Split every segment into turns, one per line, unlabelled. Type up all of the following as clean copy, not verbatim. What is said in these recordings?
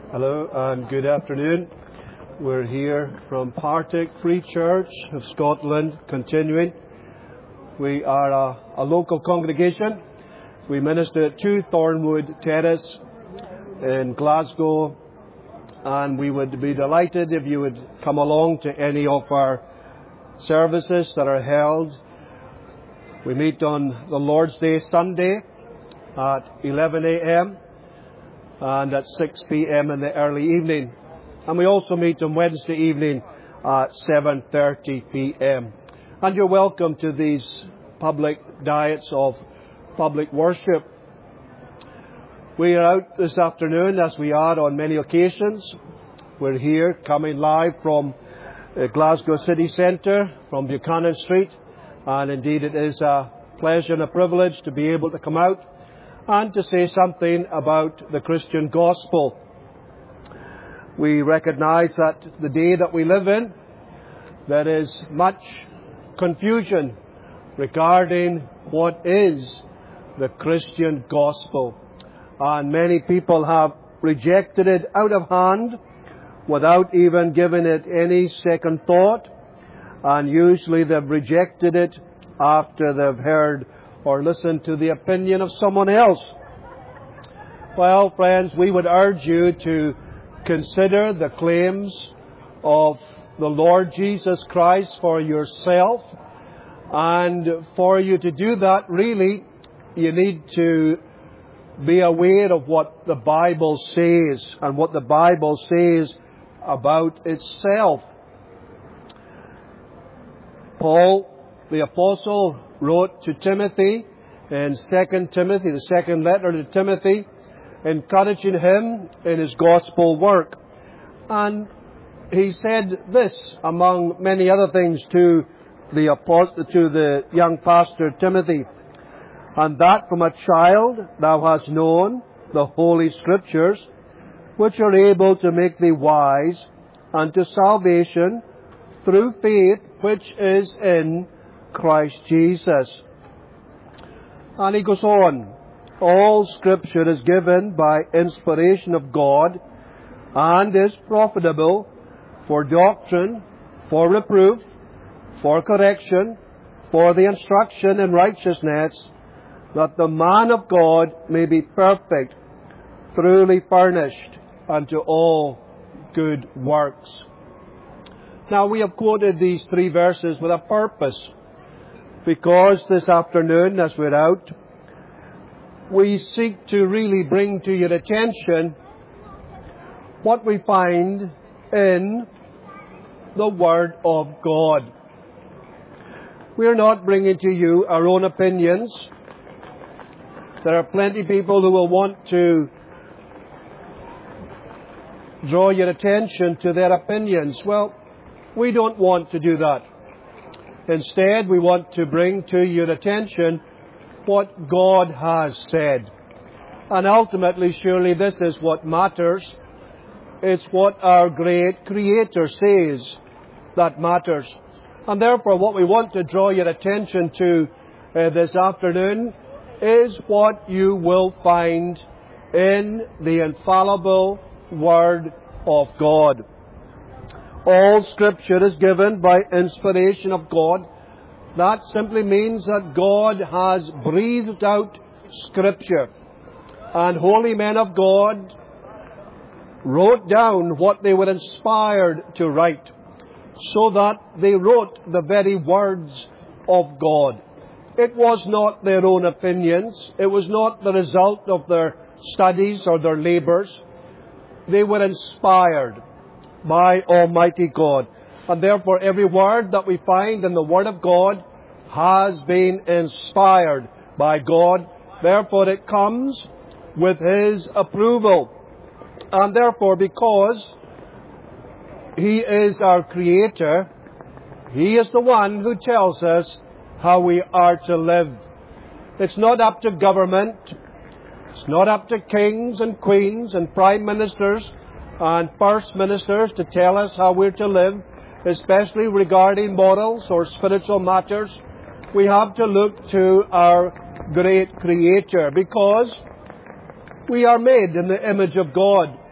Hello and good afternoon. We're here from Partick Free Church of Scotland, continuing. We are a local congregation. We minister at 2 Thornwood Terrace in Glasgow, and we would be delighted if you would come along to any of our services that are held. We meet on the Lord's Day Sunday at 11 a.m. and at 6 p.m. in the early evening. And we also meet on Wednesday evening at 7:30 p.m. And you're welcome to these public diets of public worship. We are out this afternoon, as we are on many occasions. We're here coming live from Glasgow City Centre, from Buchanan Street. And indeed it is a pleasure and a privilege to be able to come out and to say something about the Christian gospel. We recognize that the day that we live in, there is much confusion regarding what is the Christian gospel. And many people have rejected it out of hand without even giving it any second thought. And usually they've rejected it after they've heard or listen to the opinion of someone else. Well, friends, we would urge you to consider the claims of the Lord Jesus Christ for yourself. And for you to do that, really, you need to be aware of what the Bible says and what the Bible says about itself. Paul, the apostle, wrote to Timothy in 2 Timothy, the second letter to Timothy, encouraging him in his gospel work. And he said this, among many other things, to the young pastor Timothy: "And that from a child thou hast known the Holy Scriptures, which are able to make thee wise unto salvation through faith which is in Christ Jesus." And he goes on, "All Scripture is given by inspiration of God, and is profitable for doctrine, for reproof, for correction, for the instruction in righteousness, that the man of God may be perfect, truly furnished unto all good works." Now, we have quoted these 3 verses with a purpose, because this afternoon, as we're out, we seek to really bring to your attention what we find in the Word of God. We're not bringing to you our own opinions. There are plenty of people who will want to draw your attention to their opinions. Well, we don't want to do that. Instead, we want to bring to your attention what God has said. And ultimately, surely this is what matters. It's what our great Creator says that matters. And therefore, what we want to draw your attention to this afternoon is what you will find in the infallible Word of God. All Scripture is given by inspiration of God. That simply means that God has breathed out Scripture. And holy men of God wrote down what they were inspired to write, so that they wrote the very words of God. It was not their own opinions. It was not the result of their studies or their labours. They were inspired by Almighty God. And therefore, every word that we find in the Word of God has been inspired by God. Therefore, it comes with His approval. And therefore, because He is our Creator, He is the one who tells us how we are to live. It's not up to government. It's not up to kings and queens and prime ministers and first ministers to tell us how we're to live, especially regarding morals or spiritual matters. We have to look to our great Creator, because we are made in the image of God.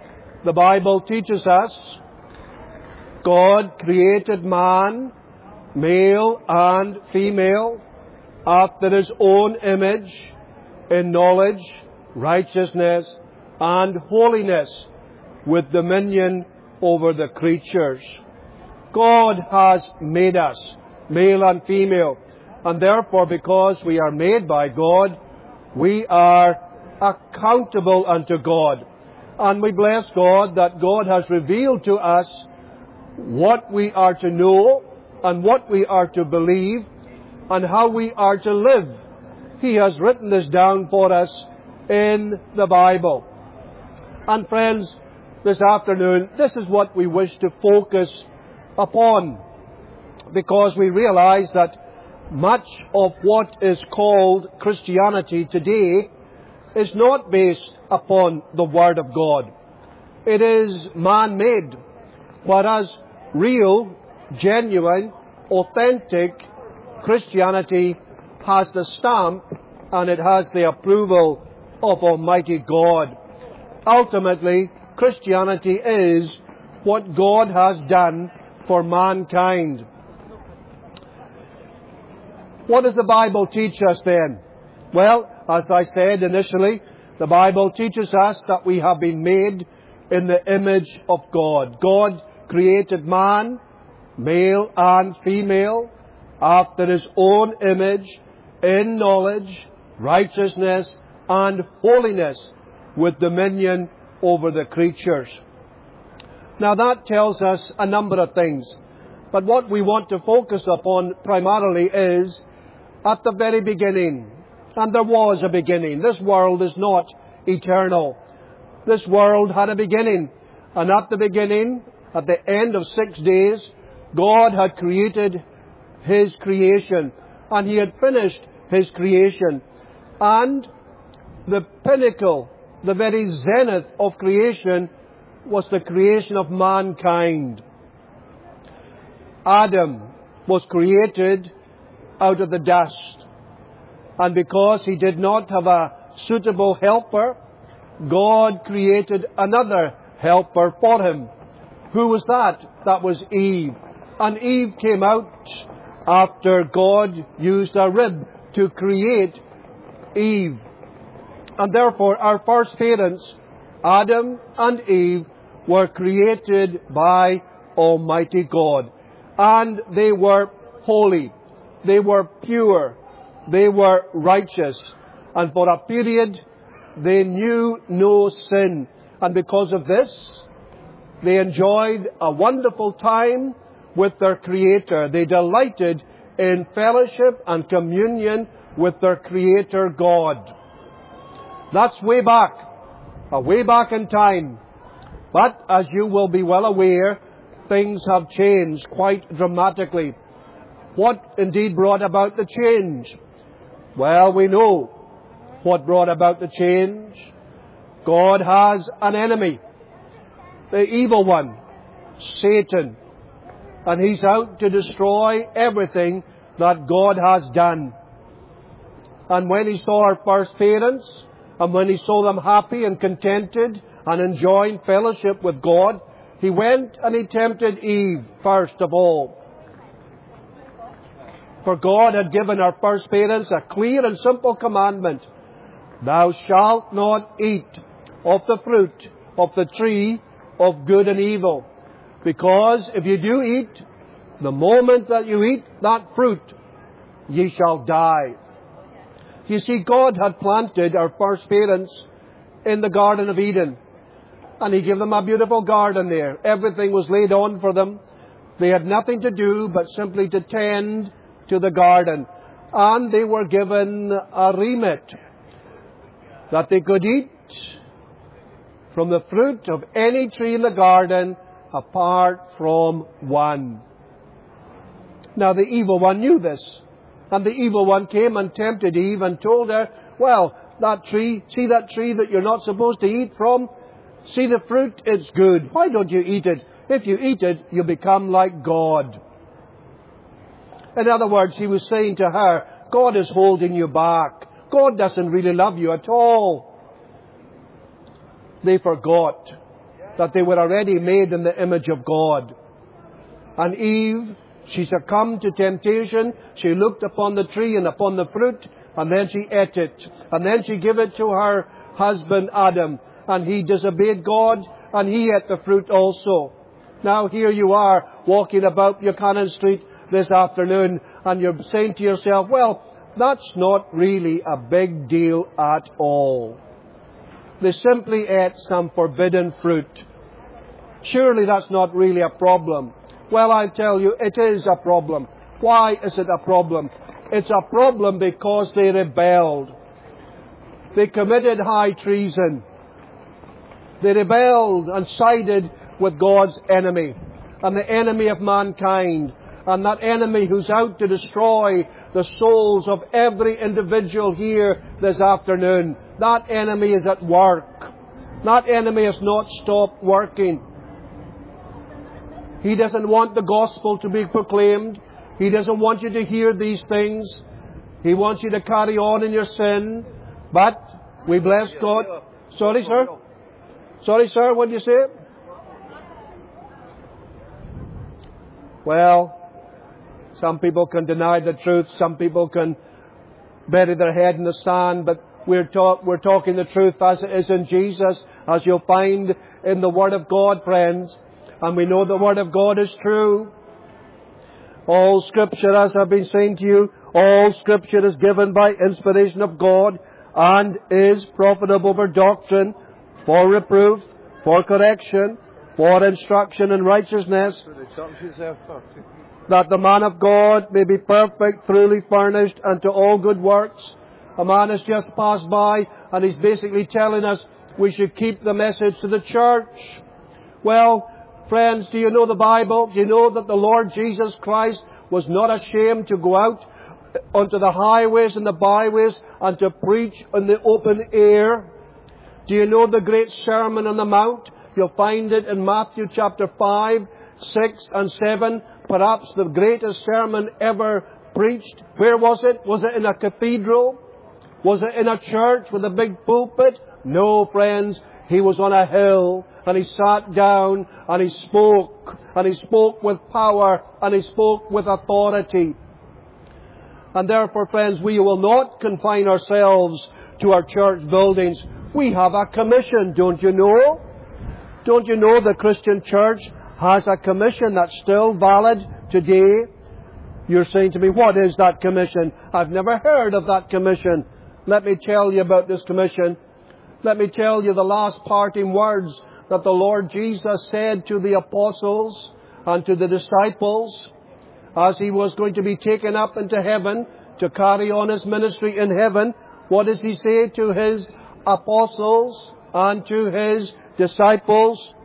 the Bible teaches us God created man, male and female, after His own image, in knowledge, righteousness, and holiness, with dominion over the creatures. God has made us, male and female, and therefore, because we are made by God, we are accountable unto God. And we bless God that God has revealed to us what we are to know and what we are to believe and how we are to live. He has written this down for us in the Bible. And friends, this afternoon, this is what we wish to focus upon, because we realize that much of what is called Christianity today is not based upon the Word of God. It is man-made, whereas real, genuine, authentic Christianity has the stamp and it has the approval of Almighty God. Ultimately, Christianity is what God has done for mankind. What does the Bible teach us then? Well, as I said initially, the Bible teaches us that we have been made in the image of God. God created man, male and female, after His own image, in knowledge, righteousness, and holiness, with dominion over the creatures. Now that tells us a number of things, but what we want to focus upon primarily is at the very beginning. And there was a beginning. This world is not eternal. This world had a beginning. And at the beginning, at the end of 6 days, God had created His creation. And He had finished His creation. And the pinnacle, the very zenith of creation, was the creation of mankind. Adam was created out of the dust. And because he did not have a suitable helper, God created another helper for him. Who was that? That was Eve. And Eve came out after God used a rib to create Eve. And therefore our first parents, Adam and Eve, were created by Almighty God. And they were holy. They were pure. They were righteous. And for a period, they knew no sin. And because of this, they enjoyed a wonderful time with their Creator. They delighted in fellowship and communion with their Creator God. That's way back in time. But as you will be well aware, things have changed quite dramatically. What indeed brought about the change? Well, we know what brought about the change. God has an enemy, the evil one, Satan. And he's out to destroy everything that God has done. And when he saw our first parents, and when he saw them happy and contented and enjoying fellowship with God, he went and he tempted Eve first of all. For God had given our first parents a clear and simple commandment. Thou shalt not eat of the fruit of the tree of good and evil. Because if you do eat, the moment that you eat that fruit, ye shall die. You see, God had planted our first parents in the Garden of Eden. And He gave them a beautiful garden there. Everything was laid on for them. They had nothing to do but simply to tend to the garden. And they were given a remit that they could eat from the fruit of any tree in the garden apart from one. Now the evil one knew this. And the evil one came and tempted Eve and told her, well, that tree, see that tree that you're not supposed to eat from? See the fruit, it's good. Why don't you eat it? If you eat it, you'll become like God. In other words, he was saying to her, God is holding you back. God doesn't really love you at all. They forgot that they were already made in the image of God. And Eve, she succumbed to temptation. She looked upon the tree and upon the fruit, and then she ate it. And then she gave it to her husband Adam, and he disobeyed God, and he ate the fruit also. Now here you are, walking about Buchanan Street this afternoon, and you're saying to yourself, well, that's not really a big deal at all. They simply ate some forbidden fruit. Surely that's not really a problem. Well, I tell you, it is a problem. Why is it a problem? It's a problem because they rebelled. They committed high treason. They rebelled and sided with God's enemy, and the enemy of mankind, and that enemy who's out to destroy the souls of every individual here this afternoon. That enemy is at work. That enemy has not stopped working. He doesn't want the gospel to be proclaimed. He doesn't want you to hear these things. He wants you to carry on in your sin. But we bless God. Sorry, sir? Sorry, sir, what did you say? Well, some people can deny the truth. Some people can bury their head in the sand. But we're talking the truth as it is in Jesus, as you'll find in the Word of God, friends. And we know the Word of God is true. All Scripture, as I've been saying to you, all Scripture is given by inspiration of God and is profitable for doctrine, for reproof, for correction, for instruction in righteousness, that the man of God may be perfect, truly furnished unto all good works. A man has just passed by, and he's basically telling us we should keep the message to the church. Well, friends, do you know the Bible? Do you know that the Lord Jesus Christ was not ashamed to go out onto the highways and the byways and to preach in the open air? Do you know the great Sermon on the Mount? You'll find it in Matthew chapter 5, 6 and 7. Perhaps the greatest sermon ever preached. Where was it? Was it in a cathedral? Was it in a church with a big pulpit? No, friends. He was on a hill, and he sat down, and he spoke with power, and he spoke with authority. And therefore, friends, we will not confine ourselves to our church buildings. We have a commission, don't you know? Don't you know the Christian church has a commission that's still valid today? You're saying to me, what is that commission? I've never heard of that commission. Let me tell you about this commission. Let me tell you the last parting words that the Lord Jesus said to the apostles and to the disciples as he was going to be taken up into heaven to carry on his ministry in heaven. What does he say to his apostles and to his disciples?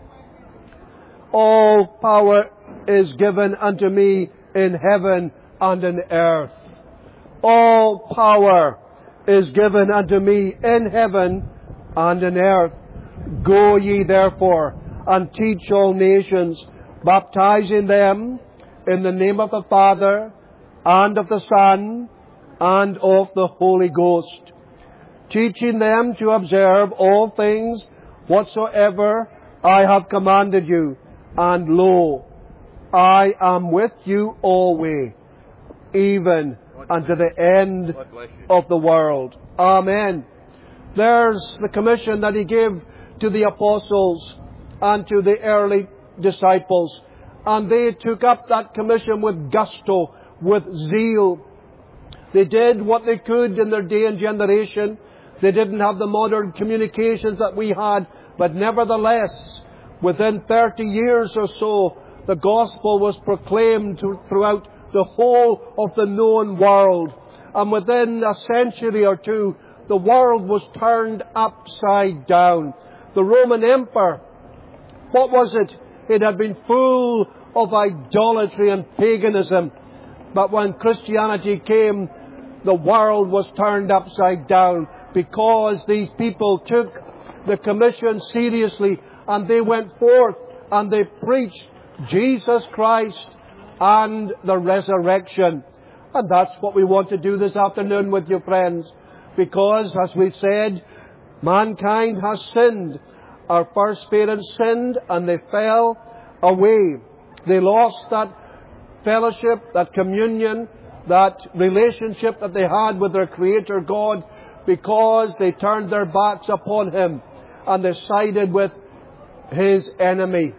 All power is given unto me in heaven and in earth. All power is given unto me in heaven and in earth. Go ye therefore and teach all nations, baptizing them in the name of the Father and of the Son and of the Holy Ghost, teaching them to observe all things whatsoever I have commanded you. And lo, I am with you always, even unto the end of the world. Amen. There's the commission that he gave to the apostles and to the early disciples. And they took up that commission with gusto, with zeal. They did what they could in their day and generation. They didn't have the modern communications that we had, but nevertheless, within 30 years or so, the gospel was proclaimed throughout the whole of the known world. And within a century or two, the world was turned upside down. The Roman Empire, what was it? It had been full of idolatry and paganism. But when Christianity came, the world was turned upside down because these people took the commission seriously, and they went forth and they preached Jesus Christ and the resurrection. And that's what we want to do this afternoon with you, friends. Because, as we said, mankind has sinned, our first parents sinned and they fell away. They lost that fellowship, that communion, that relationship that they had with their Creator God, because they turned their backs upon Him and they sided with His enemy.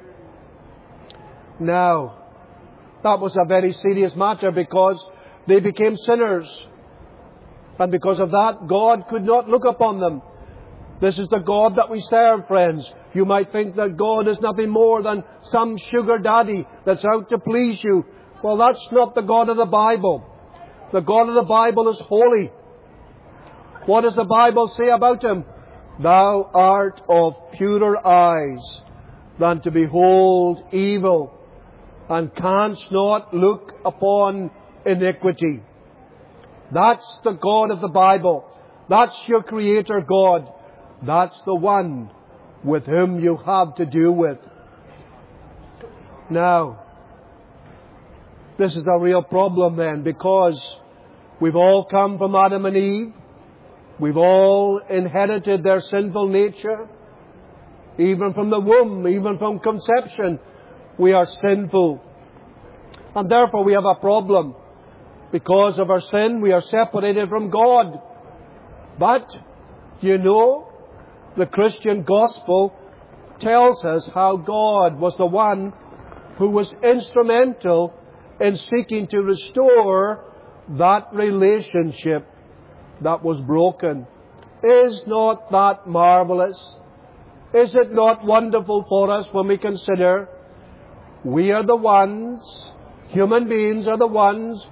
Now, that was a very serious matter, because they became sinners. And because of that, God could not look upon them. This is the God that we serve, friends. You might think that God is nothing more than some sugar daddy that's out to please you. Well, that's not the God of the Bible. The God of the Bible is holy. What does the Bible say about Him? Thou art of purer eyes than to behold evil, and canst not look upon iniquity. That's the God of the Bible. That's your Creator God. That's the one with whom you have to do with. Now, this is a real problem then, because we've all come from Adam and Eve. We've all inherited their sinful nature. Even from the womb, even from conception, we are sinful. And therefore we have a problem. Because of our sin, we are separated from God. But, you know, the Christian gospel tells us how God was the one who was instrumental in seeking to restore that relationship that was broken. Is not that marvelous? Is it not wonderful for us when we consider we are the ones, human beings are the ones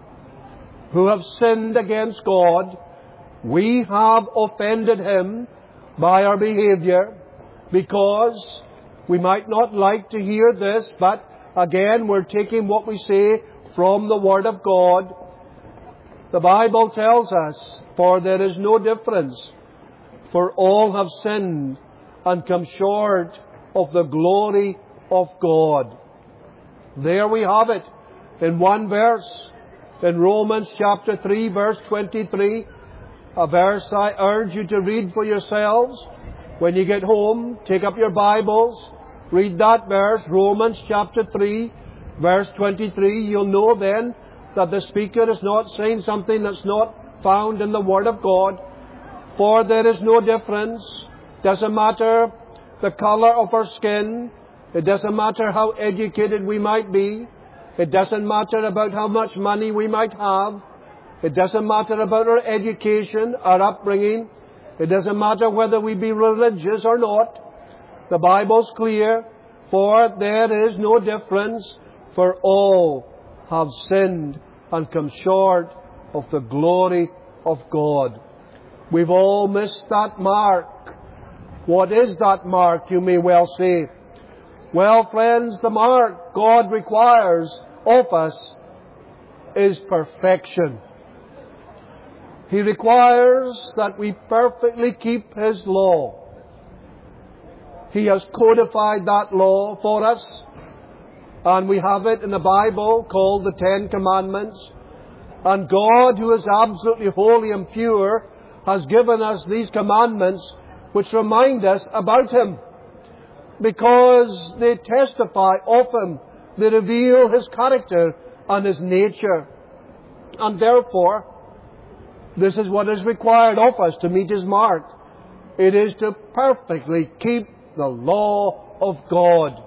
who have sinned against God. We have offended Him by our behavior, because we might not like to hear this, but again, we're taking what we say from the Word of God. The Bible tells us, for there is no difference, for all have sinned and come short of the glory of God. There we have it in one verse, in Romans chapter 3, verse 23, a verse I urge you to read for yourselves. When you get home, take up your Bibles, read that verse, Romans chapter 3, verse 23. You'll know then that the speaker is not saying something that's not found in the Word of God. For there is no difference. Doesn't matter the color of our skin. It doesn't matter how educated we might be. It doesn't matter about how much money we might have. It doesn't matter about our education, our upbringing. It doesn't matter whether we be religious or not. The Bible's clear. For there is no difference, for all have sinned and come short of the glory of God. We've all missed that mark. What is that mark, you may well say? Well, friends, the mark God requires of us is perfection. He requires that we perfectly keep His law. He has codified that law for us, and we have it in the Bible called the Ten Commandments. And God, who is absolutely holy and pure, has given us these commandments which remind us about Him, because they testify of Him. They reveal His character and His nature. And therefore, this is what is required of us to meet His mark. It is to perfectly keep the law of God.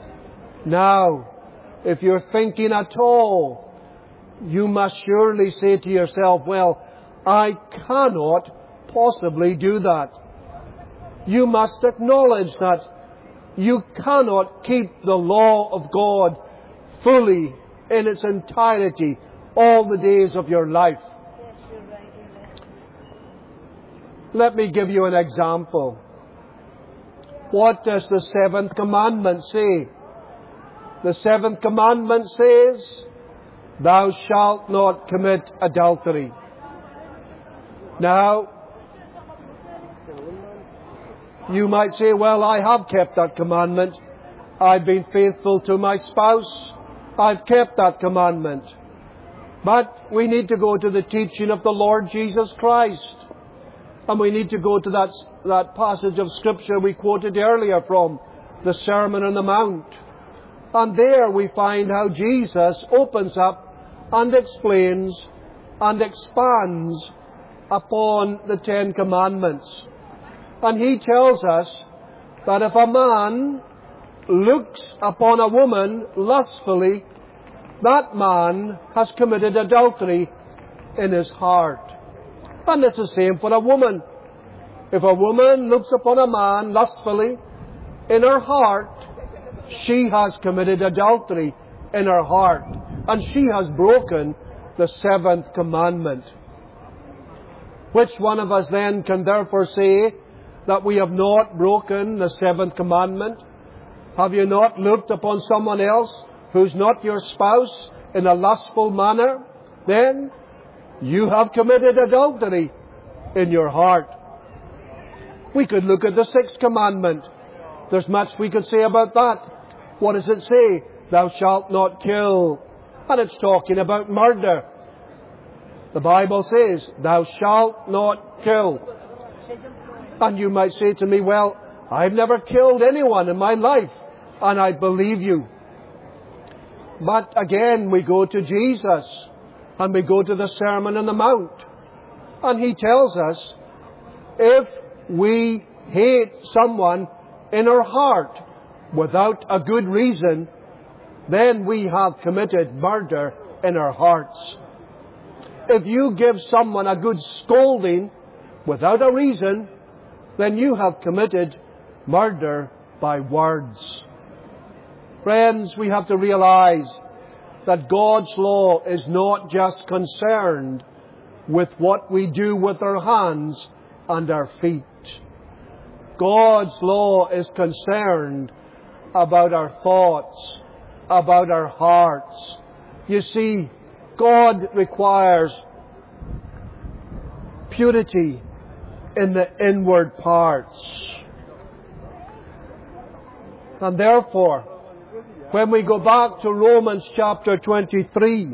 Now, if you're thinking at all, you must surely say to yourself, well, I cannot possibly do that. You must acknowledge that you cannot keep the law of God fully in its entirety all the days of your life.
Yes, you're right.
Let me give you an example. What does the seventh commandment say? The seventh commandment says, thou shalt not commit adultery. Now, you might say, well, I have kept that commandment. I've been faithful to my spouse. I've kept that commandment. But we need to go to the teaching of the Lord Jesus Christ. And we need to go to that passage of Scripture we quoted earlier from the Sermon on the Mount. And there we find how Jesus opens up and explains and expands upon the Ten Commandments. And He tells us that if a man looks upon a woman lustfully, that man has committed adultery in his heart. And it's the same for a woman. If a woman looks upon a man lustfully, in her heart, she has committed adultery in her heart. And she has broken the seventh commandment. Which one of us then can therefore say that we have not broken the seventh commandment? Have you not looked upon someone else who's not your spouse in a lustful manner? Then you have committed adultery in your heart. We could look at the sixth commandment. There's much we could say about that. What does it say? Thou shalt not kill. And it's talking about murder. The Bible says, thou shalt not kill. And you might say to me, well, I've never killed anyone in my life. And I believe you. But again, we go to Jesus. And we go to the Sermon on the Mount. And He tells us, if we hate someone in our heart without a good reason, then we have committed murder in our hearts. If you give someone a good scolding without a reason, then you have committed murder by words. Friends, we have to realize that God's law is not just concerned with what we do with our hands and our feet. God's law is concerned about our thoughts, about our hearts. You see, God requires purity in the inward parts. And therefore, when we go back to Romans chapter 23,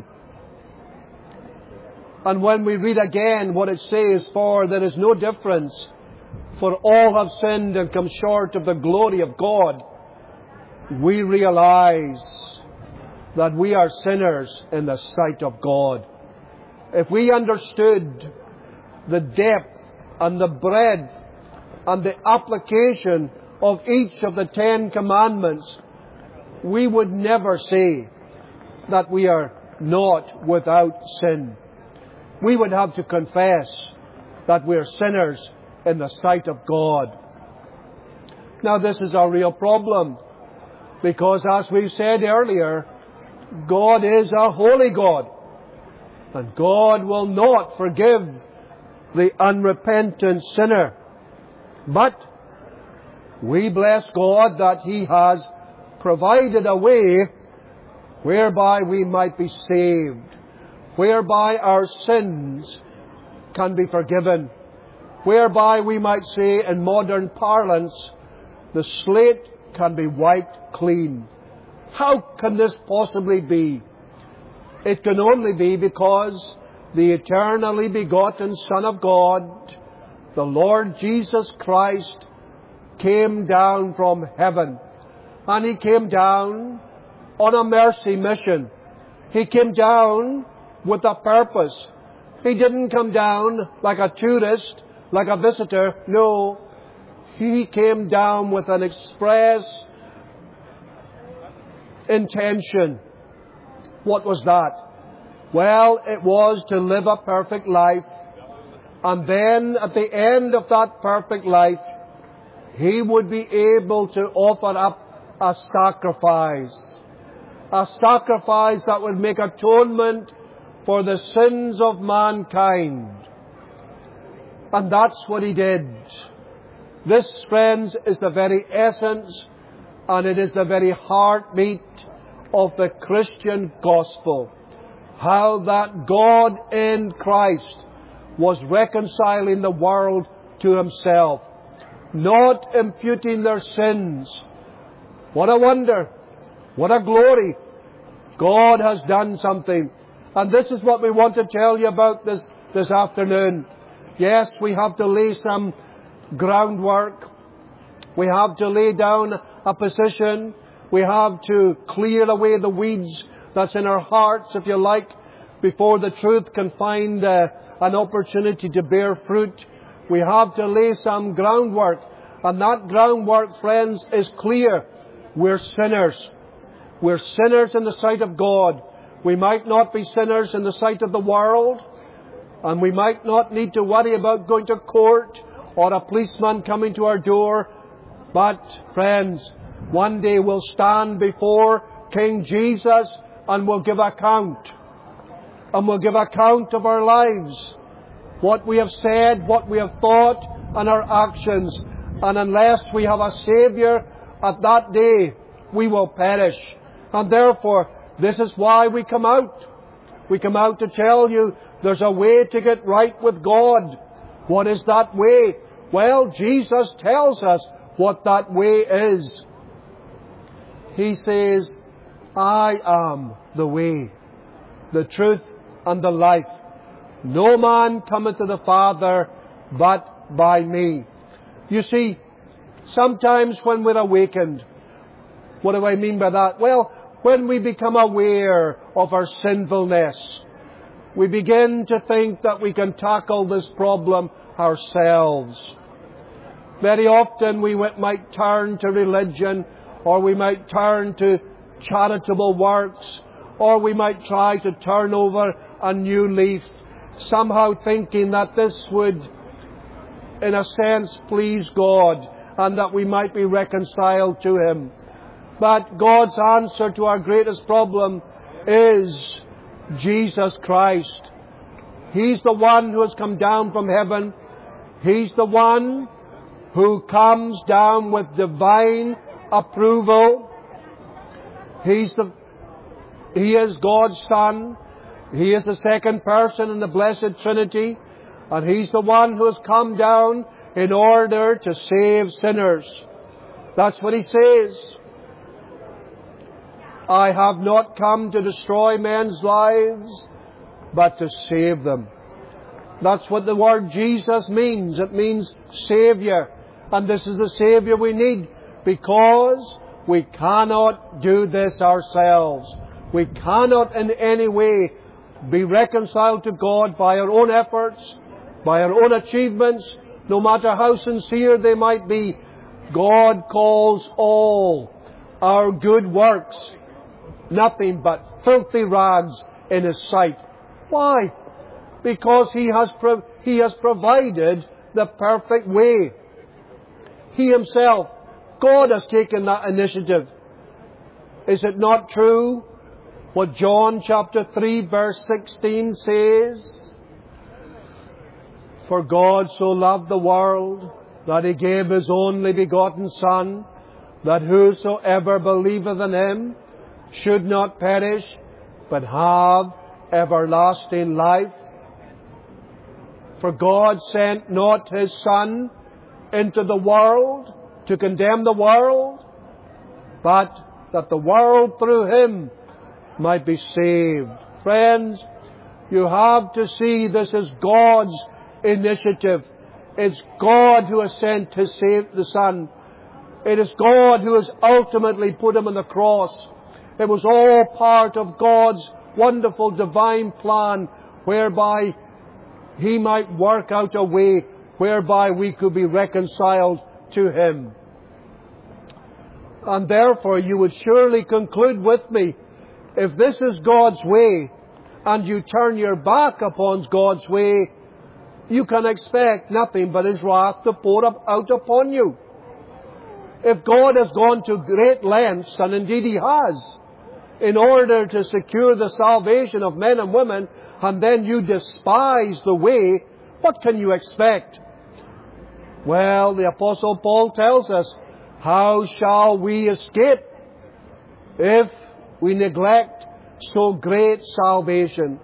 and when we read again what it says, for there is no difference, for all have sinned and come short of the glory of God, we realize that we are sinners in the sight of God. If we understood the depth and the breadth and the application of each of the Ten Commandments, we would never say that we are not without sin. We would have to confess that we are sinners in the sight of God. Now, this is a real problem, because as we've said earlier, God is a holy God, and God will not forgive the unrepentant sinner. But we bless God that He has provided a way whereby we might be saved, whereby our sins can be forgiven, whereby we might say in modern parlance, the slate can be wiped clean. How can this possibly be? It can only be because the eternally begotten Son of God, the Lord Jesus Christ, came down from heaven. And He came down on a mercy mission. He came down with a purpose. He didn't come down like a tourist, like a visitor. No, He came down with an express intention. What was that? Well, it was to live a perfect life. And then at the end of that perfect life, He would be able to offer up a sacrifice that would make atonement for the sins of mankind. And that's what He did. This, friends, is the very essence, and it is the very heartbeat of the Christian gospel. How that God in Christ was reconciling the world to Himself, not imputing their sins. What a wonder! What a glory! God has done something. And this is what we want to tell you about this afternoon. Yes, we have to lay some groundwork. We have to lay down a position. We have to clear away the weeds that's in our hearts, if you like, before the truth can find an opportunity to bear fruit. We have to lay some groundwork. And that groundwork, friends, is clear. We're sinners. We're sinners in the sight of God. We might not be sinners in the sight of the world. And we might not need to worry about going to court or a policeman coming to our door. But, friends, one day we'll stand before King Jesus and we'll give account. And we'll give account of our lives. What we have said, what we have thought, and our actions. And unless we have a Saviour at that day, we will perish. And therefore, this is why we come out. We come out to tell you there's a way to get right with God. What is that way? Well, Jesus tells us what that way is. He says, I am the way, the truth, and the life. No man cometh to the Father but by me. You see, sometimes when we're awakened, what do I mean by that? Well, when we become aware of our sinfulness, we begin to think that we can tackle this problem ourselves. Very often we might turn to religion, or we might turn to charitable works, or we might try to turn over a new leaf, somehow thinking that this would, in a sense, please God, and that we might be reconciled to Him. But God's answer to our greatest problem is Jesus Christ. He's the one who has come down from heaven. He's the one who comes down with divine approval. He is God's Son. He is the second person in the Blessed Trinity. And He's the one who has come down in order to save sinners. That's what He says. I have not come to destroy men's lives, but to save them. That's what the word Jesus means. It means Saviour. And this is the Saviour we need, because we cannot do this ourselves. We cannot in any way be reconciled to God by our own efforts, by our own achievements, no matter how sincere they might be. God calls all our good works nothing but filthy rags in His sight. Why? Because He has provided the perfect way. He Himself, God has taken that initiative. Is it not true what John chapter 3 verse 16 says? For God so loved the world that He gave His only begotten Son, that whosoever believeth in Him should not perish, but have everlasting life. For God sent not His Son into the world to condemn the world, but that the world through Him might be saved. Friends, you have to see this is God's initiative. It's God who has sent to save the Son. It is God who has ultimately put Him on the cross. It was all part of God's wonderful divine plan whereby He might work out a way whereby we could be reconciled to Him. And therefore you would surely conclude with me, if this is God's way and you turn your back upon God's way, you can expect nothing but His wrath to pour out upon you. If God has gone to great lengths, and indeed He has, in order to secure the salvation of men and women, and then you despise the way, what can you expect? Well, the Apostle Paul tells us, how shall we escape if we neglect so great salvation?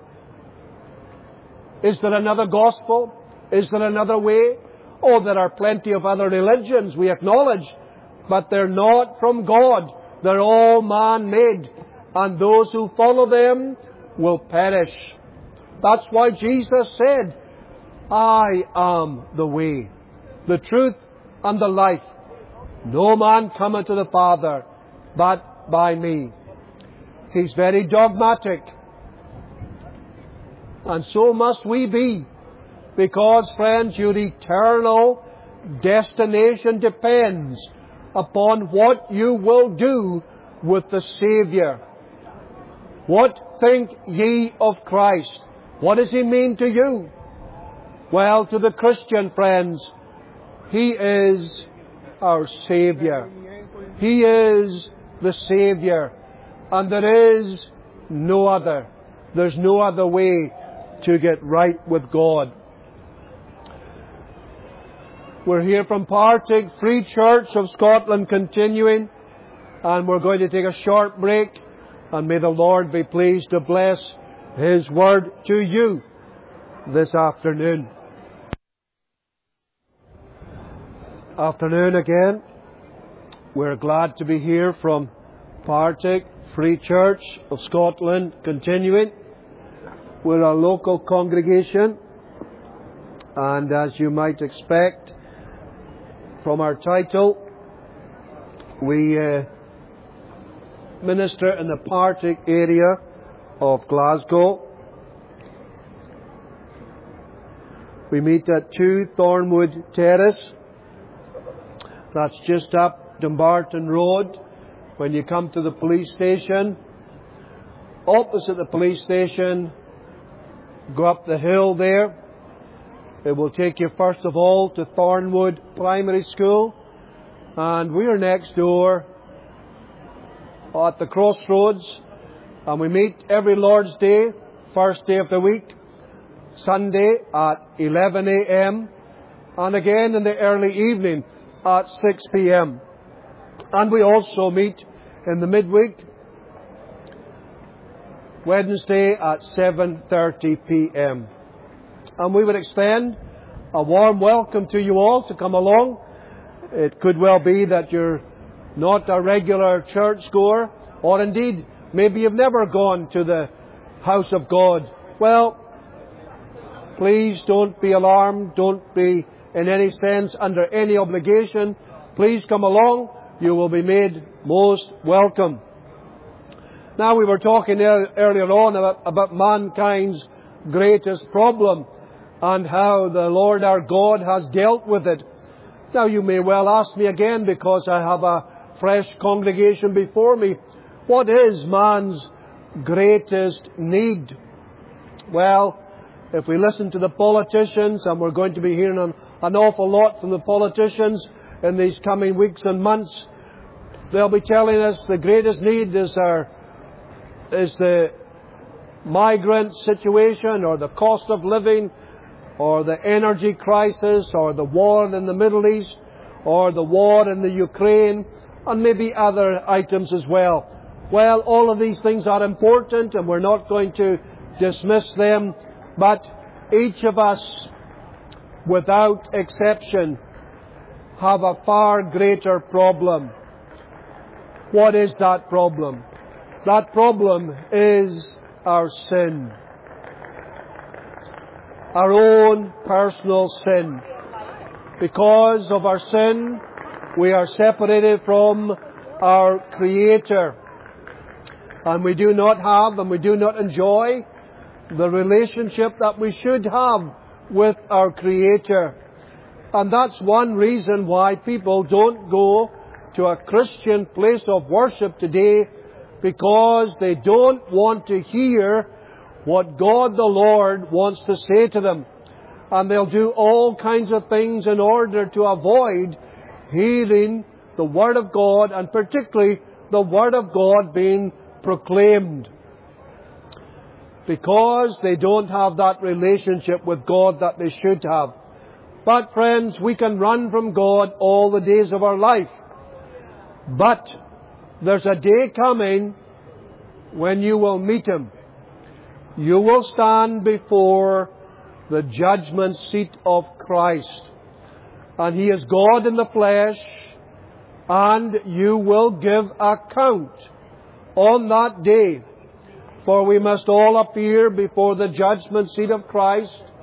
Is there another gospel? Is there another way? Oh, there are plenty of other religions, we acknowledge, but they're not from God. They're all man-made. And those who follow them will perish. That's why Jesus said, I am the way, the truth, and the life. No man cometh to the Father but by me. He's very dogmatic. And so must we be. Because, friends, your eternal destination depends upon what you will do with the Saviour. What think ye of Christ? What does He mean to you? Well, to the Christian, friends, He is our Saviour. He is the Saviour. And there is no other. There's no other way to get right with God. We're here from Partick Free Church of Scotland continuing, and we're going to take a short break, and may the Lord be pleased to bless His Word to you this afternoon. Afternoon again. We're glad to be here from Partick Free Church of Scotland continuing. We're a local congregation, and as you might expect from our title, we minister in the Partick area of Glasgow. We meet at 2 Thornwood Terrace. That's just up Dumbarton Road. When you come to the police station, opposite the police station, go up the hill there. It will take you first of all to Thornwood Primary School, and we are next door at the crossroads, and we meet every Lord's Day, first day of the week, Sunday at 11 a.m. and again in the early evening at 6 p.m. And we also meet in the midweek, Wednesday at 7:30 p.m. And we would extend a warm welcome to you all to come along. It could well be that you're not a regular church goer, or indeed, maybe you've never gone to the house of God. Well, please don't be alarmed. Don't be in any sense under any obligation. Please come along. You will be made most welcome. Now, we were talking earlier on about mankind's greatest problem and how the Lord our God has dealt with it. Now, you may well ask me again, because I have a fresh congregation before me, what is man's greatest need? Well, if we listen to the politicians, and we're going to be hearing an awful lot from the politicians in these coming weeks and months, they'll be telling us the greatest need is the migrant situation, or the cost of living, or the energy crisis, or the war in the Middle East, or the war in the Ukraine, and maybe other items as well. Well, all of these things are important, and we're not going to dismiss them, but each of us, without exception, have a far greater problem. What is that problem? That problem is our sin. Our own personal sin. Because of our sin, we are separated from our Creator. And we do not have, and we do not enjoy the relationship that we should have with our Creator. And that's one reason why people don't go to a Christian place of worship today, because they don't want to hear what God the Lord wants to say to them. And they'll do all kinds of things in order to avoid hearing the Word of God, and particularly the Word of God being proclaimed. Because they don't have that relationship with God that they should have. But friends, we can run from God all the days of our life. But there's a day coming when you will meet Him. You will stand before the judgment seat of Christ. And He is God in the flesh, and you will give account on that day. For we must all appear before the judgment seat of Christ.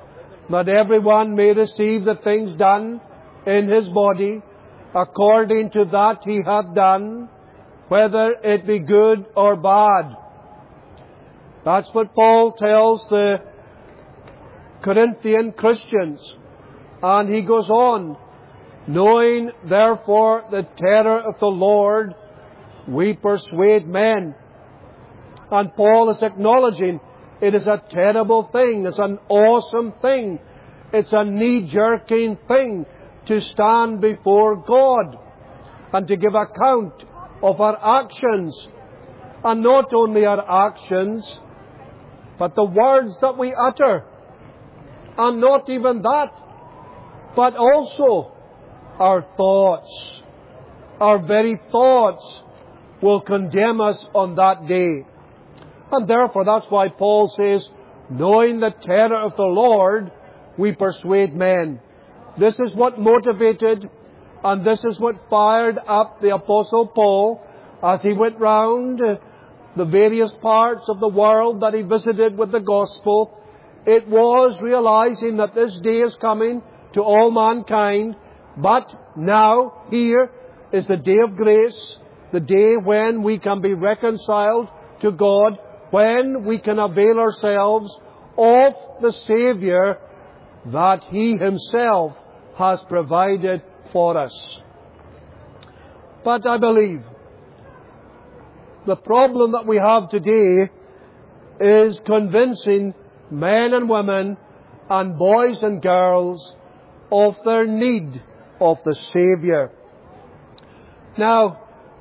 that everyone may receive the things done in his body, according to that he hath done, whether it be good or bad. That's what Paul tells the Corinthian Christians. And he goes on, knowing therefore the terror of the Lord, we persuade men. And Paul is acknowledging it is a terrible thing. It's an awesome thing. It's a knee-jerking thing to stand before God and to give account of our actions. And not only our actions, but the words that we utter. And not even that, but also our thoughts. Our very thoughts will condemn us on that day. And therefore, that's why Paul says, knowing the terror of the Lord, we persuade men. This is what motivated, and this is what fired up the Apostle Paul as he went round the various parts of the world that he visited with the gospel. It was realizing that this day is coming to all mankind, but now, here is the day of grace, the day when we can be reconciled to God, when we can avail ourselves of the Saviour that He Himself has provided for us. But I believe the problem that we have today is convincing men and women and boys and girls of their need of the Saviour. Now,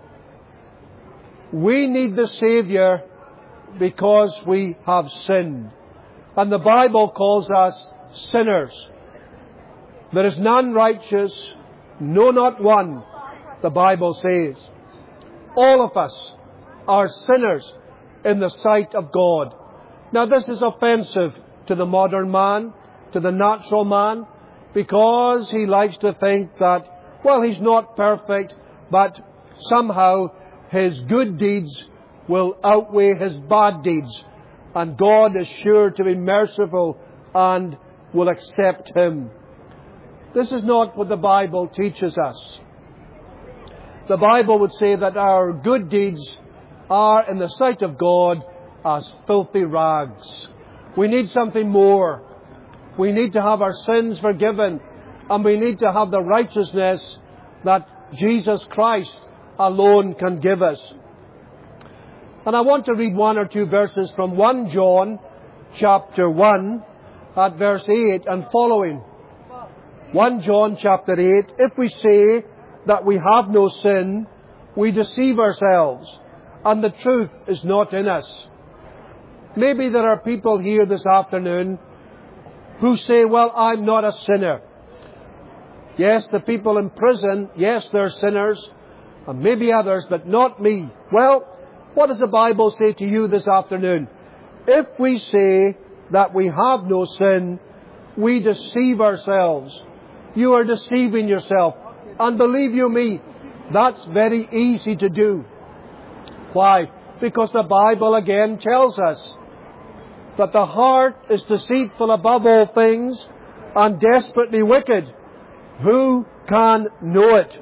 we need the Saviour because we have sinned. And the Bible calls us sinners. There is none righteous, no, not one, the Bible says. All of us are sinners in the sight of God. Now, this is offensive to the modern man, to the natural man, because he likes to think that, well, he's not perfect, but somehow his good deeds will outweigh his bad deeds, and God is sure to be merciful and will accept him. This is not what the Bible teaches us. The Bible would say that our good deeds are, in the sight of God, as filthy rags. We need something more. We need to have our sins forgiven, and we need to have the righteousness that Jesus Christ alone can give us. And I want to read one or two verses from 1 John chapter 1 at verse 8 and following. 1 John chapter 8, if we say that we have no sin, we deceive ourselves, and the truth is not in us. Maybe there are people here this afternoon who say, well, I'm not a sinner. Yes, the people in prison, yes, they're sinners, and maybe others, but not me. Well, what does the Bible say to you this afternoon? If we say that we have no sin, we deceive ourselves. You are deceiving yourself. And believe you me, that's very easy to do. Why? Because the Bible again tells us that the heart is deceitful above all things and desperately wicked. Who can know it?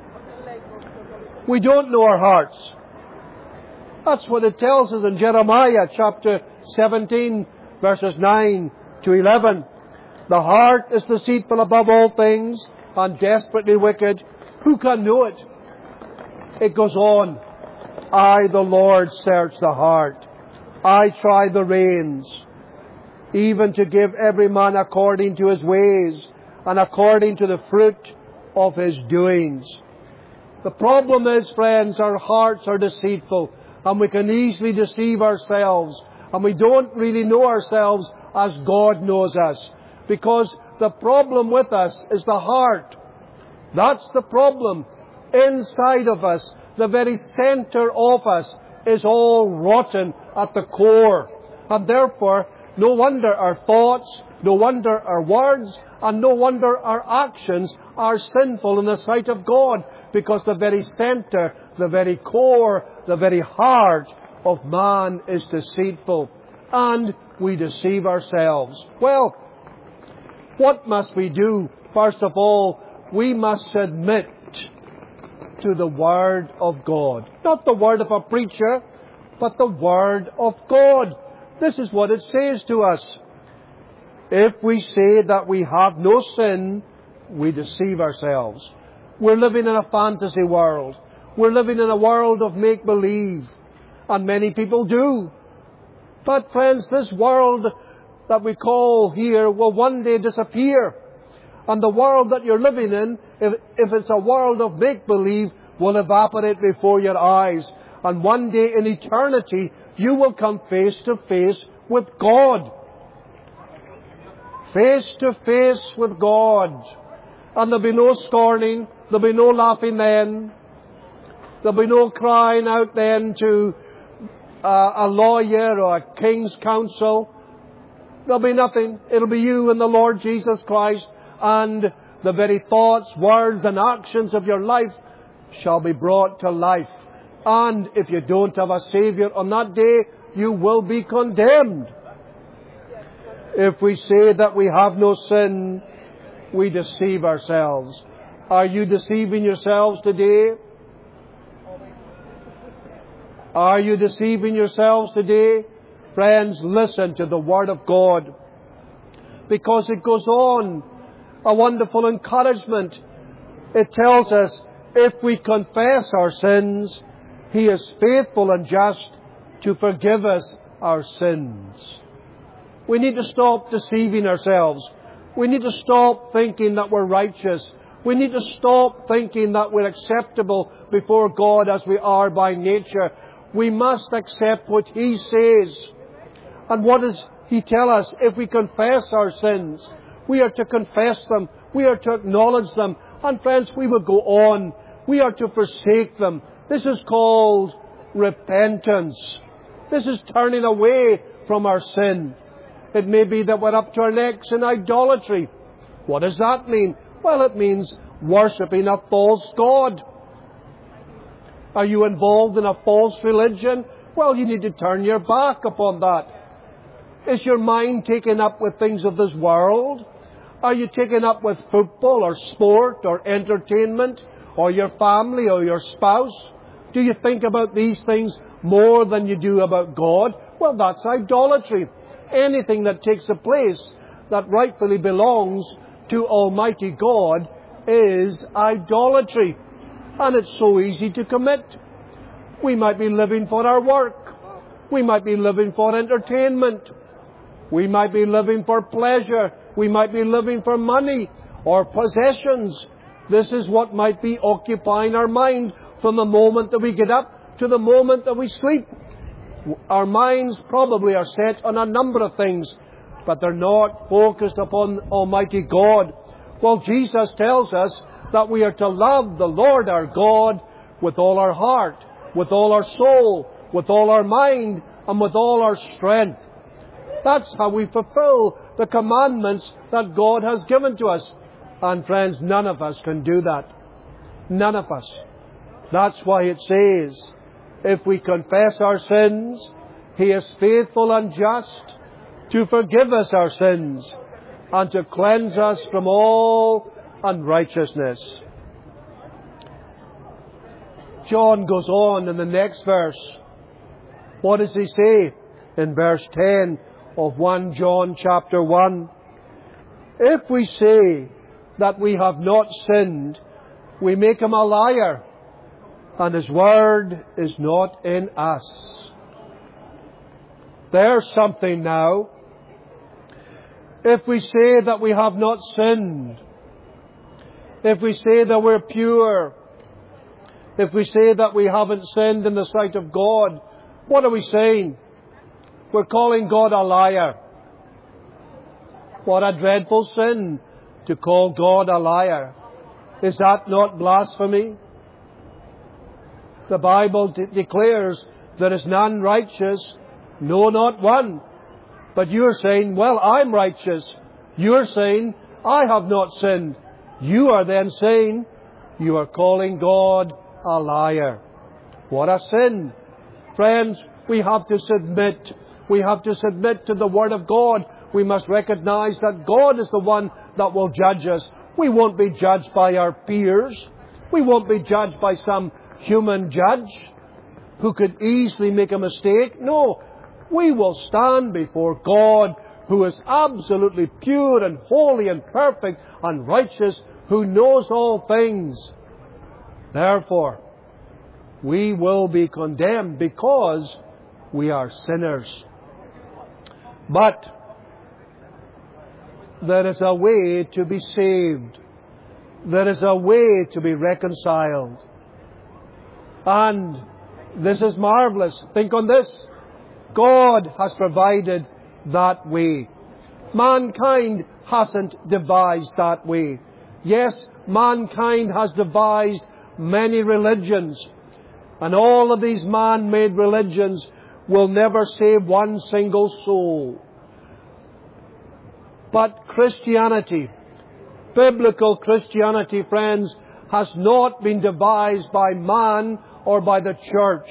We don't know our hearts. That's what it tells us in Jeremiah chapter 17, verses 9 to 11. The heart is deceitful above all things and desperately wicked. Who can know it? It goes on. I, the Lord, search the heart. I try the reins, even to give every man according to his ways and according to the fruit of his doings. The problem is, friends, our hearts are deceitful, and we can easily deceive ourselves, and we don't really know ourselves as God knows us, because the problem with us is the heart. That's the problem. Inside of us, the very center of us is all rotten at the core. And therefore, no wonder our thoughts, no wonder our words, and no wonder our actions are sinful in the sight of God, because the very center, the very core, the very heart of man is deceitful, and we deceive ourselves. Well, What must we do? First of all, we must submit to the Word of God. Not the word of a preacher, but the Word of God. This is what it says to us. If we say that we have no sin, we deceive ourselves. We're living in a fantasy world. We're living in a world of make-believe. And many people do. But friends, this world that we call here will one day disappear. And the world that you're living in, if it's a world of make-believe, will evaporate before your eyes. And one day in eternity, you will come face to face with God. Face to face with God. And there'll be no scorning, there'll be no laughing then. There'll be no crying out then to a lawyer or a king's counsel. There'll be nothing. It'll be you and the Lord Jesus Christ, and the very thoughts, words and actions of your life shall be brought to life. And if you don't have a Saviour on that day, you will be condemned. If we say that we have no sin, we deceive ourselves. Are you deceiving yourselves today? Are you deceiving yourselves today? Friends, listen to the Word of God, because it goes on. A wonderful encouragement. It tells us, if we confess our sins, He is faithful and just to forgive us our sins. We need to stop deceiving ourselves. We need to stop thinking that we're righteous. We need to stop thinking that we're acceptable before God as we are by nature. We must accept what He says. And what does He tell us? If we confess our sins, we are to confess them. We are to acknowledge them. And friends, we will go on. We are to forsake them. This is called repentance. This is turning away from our sin. It may be that we're up to our necks in idolatry. What does that mean? Well, it means worshipping a false god. Are you involved in a false religion? Well, you need to turn your back upon that. Is your mind taken up with things of this world? Are you taken up with football or sport or entertainment or your family or your spouse? Do you think about these things more than you do about God? Well, that's idolatry. Anything that takes a place that rightfully belongs to Almighty God is idolatry. And it's so easy to commit. We might be living for our work. We might be living for entertainment. We might be living for pleasure. We might be living for money or possessions. This is what might be occupying our mind from the moment that we get up to the moment that we sleep. Our minds probably are set on a number of things, but they're not focused upon Almighty God. Well, Jesus tells us that we are to love the Lord our God with all our heart, with all our soul, with all our mind, and with all our strength. That's how we fulfill the commandments that God has given to us. And friends, none of us can do that. None of us. That's why it says, if we confess our sins, He is faithful and just to forgive us our sins and to cleanse us from all unrighteousness. John goes on in the next verse. What does he say in verse 10 of 1 John chapter 1? If we say that we have not sinned, we make Him a liar, and His word is not in us. There's something now. If we say that we have not sinned, if we say that we're pure, if we say that we haven't sinned in the sight of God, what are we saying? We're calling God a liar. What a dreadful sin to call God a liar. Is that not blasphemy? The Bible declares there is none righteous, no, not one. But you're saying, well, I'm righteous. You're saying, I have not sinned. You are then saying, you are calling God a liar. What a sin. Friends, we have to submit. We have to submit to the Word of God. We must recognize that God is the one that will judge us. We won't be judged by our peers. We won't be judged by some human judge who could easily make a mistake. No, we will stand before God, who is absolutely pure and holy and perfect and righteous, who knows all things. Therefore, we will be condemned because we are sinners. But there is a way to be saved. There is a way to be reconciled. And this is marvelous. Think on this. God has provided that way. Mankind hasn't devised that way. Yes, mankind has devised many religions. And all of these man-made religions will never save one single soul. But Christianity, biblical Christianity, friends, has not been devised by man or by the church.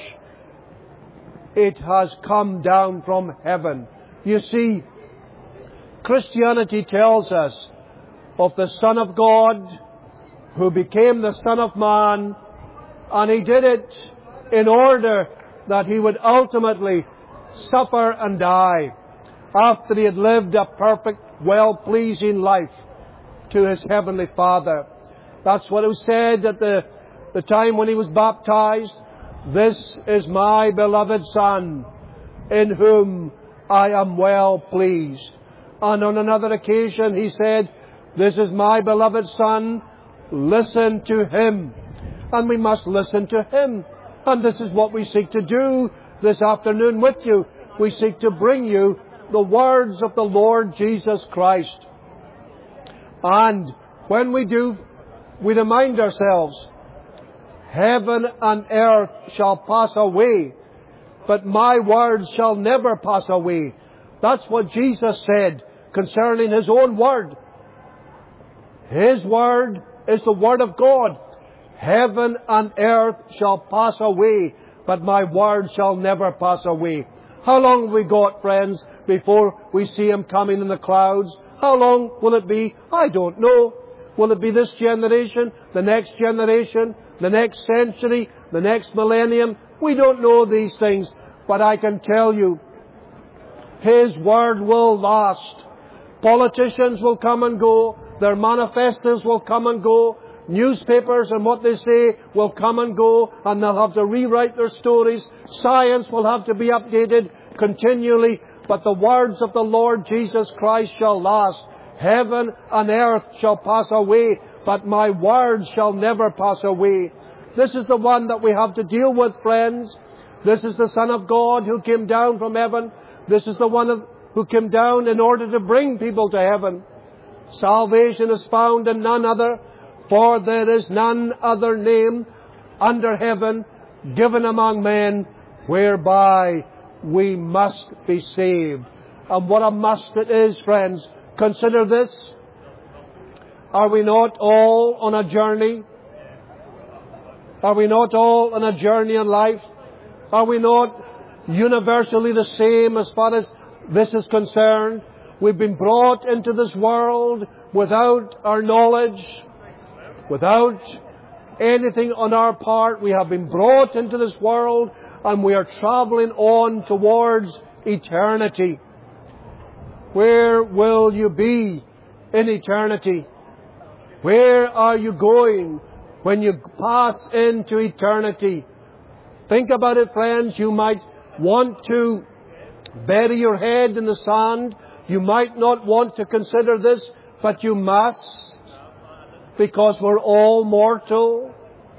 It has come down from heaven. You see, Christianity tells us of the Son of God who became the Son of Man, and He did it in order that He would ultimately suffer and die after He had lived a perfect, well-pleasing life to His Heavenly Father. That's what it was said at the time when He was baptized. This is my beloved Son, in whom I am well pleased. And on another occasion He said, this is my beloved Son, listen to Him. And we must listen to Him. And this is what we seek to do this afternoon with you. We seek to bring you the words of the Lord Jesus Christ. And when we do, we remind ourselves, heaven and earth shall pass away, but my words shall never pass away. That's what Jesus said concerning His own Word. His Word is the Word of God. Heaven and earth shall pass away, but my word shall never pass away. How long have we got, friends, before we see Him coming in the clouds? How long will it be? I don't know. Will it be this generation, the next century, the next millennium? We don't know these things, but I can tell you, His Word will last. Politicians will come and go. Their manifestos will come and go. Newspapers and what they say will come and go, and they'll have to rewrite their stories. Science will have to be updated continually, but the words of the Lord Jesus Christ shall last. Heaven and earth shall pass away, but my words shall never pass away. This is the one that we have to deal with, friends. This is the Son of God who came down from heaven. This is the one who came down in order to bring people to heaven. Salvation is found in none other, for there is none other name under heaven given among men whereby we must be saved. And what a must it is, friends. Consider this. Are we not all on a journey? Are we not all on a journey in life? Are we not universally the same as far as this is concerned? We've been brought into this world without our knowledge, without anything on our part. We have been brought into this world and we are traveling on towards eternity. Where will you be in eternity? Where are you going when you pass into eternity? Think about it, friends. You might want to bury your head in the sand. You might not want to consider this, but you must, because we're all mortal.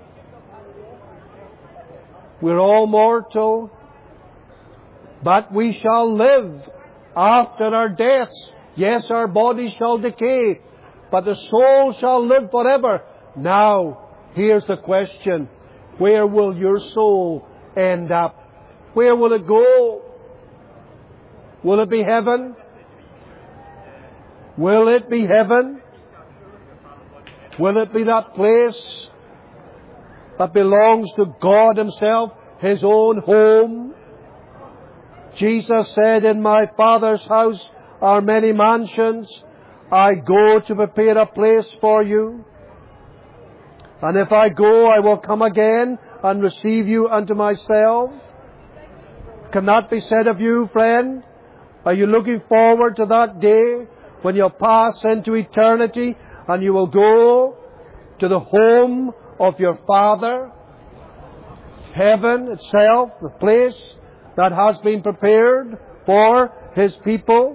We're all mortal, but we shall live after our deaths. Yes, our bodies shall decay, but the soul shall live forever. Now, here's the question. Where will your soul end up? Where will it go? Will it be heaven? Will it be heaven? Will it be that place that belongs to God Himself? His own home. Jesus said, in my Father's house are many mansions. I go to prepare a place for you. And if I go, I will come again and receive you unto myself. Can that be said of you, friend? Are you looking forward to that day when you'll pass into eternity and you will go to the home of your Father? Heaven itself, the place that has been prepared for His people.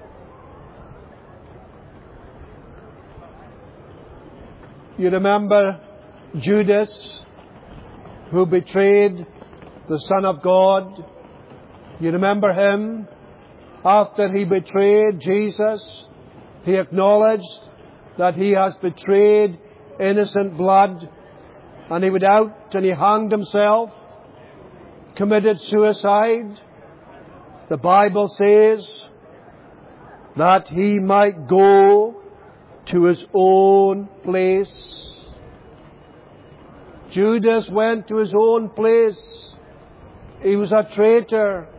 You remember Judas, who betrayed the Son of God. You remember him? After he betrayed Jesus, he acknowledged that he has betrayed innocent blood, and he went out and he hanged himself, committed suicide. The Bible says that he might go to his own place. Judas went to his own place. He was a traitor.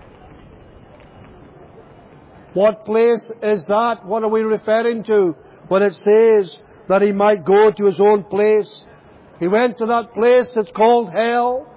What place is that? What are we referring to when it says that he might go to his own place? He went to that place that's called hell.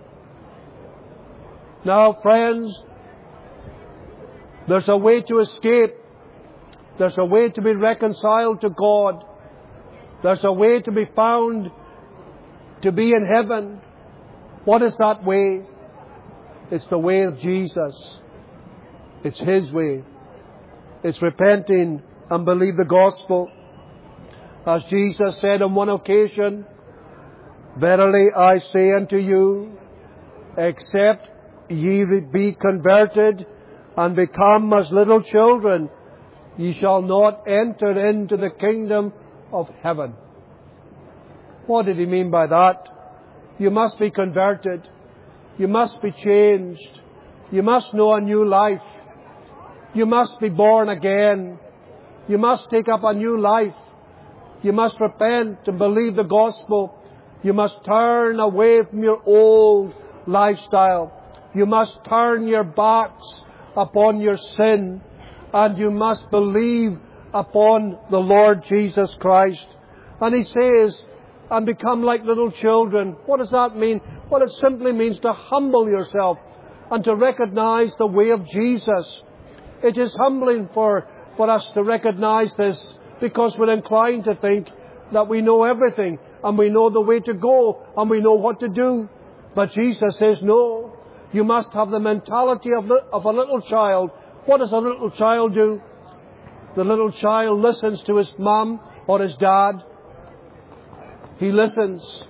Now, friends, there's a way to escape. There's a way to be reconciled to God. There's a way to be found to be in heaven. What is that way? It's the way of Jesus. It's His way. It's repenting and believe the gospel. As Jesus said on one occasion, verily I say unto you, except ye be converted and become as little children, ye shall not enter into the kingdom of heaven. What did He mean by that? You must be converted. You must be changed. You must know a new life. You must be born again. You must take up a new life. You must repent and believe the gospel. You must turn away from your old lifestyle. You must turn your backs upon your sin. And you must believe upon the Lord Jesus Christ. And He says, and become like little children. What does that mean? Well, it simply means to humble yourself and to recognize the way of Jesus. It is humbling for us to recognize this, because we're inclined to think that we know everything and we know the way to go and we know what to do. But Jesus says, no, you must have the mentality of a little child. What does a little child do? The little child listens to his mom or his dad. He listens.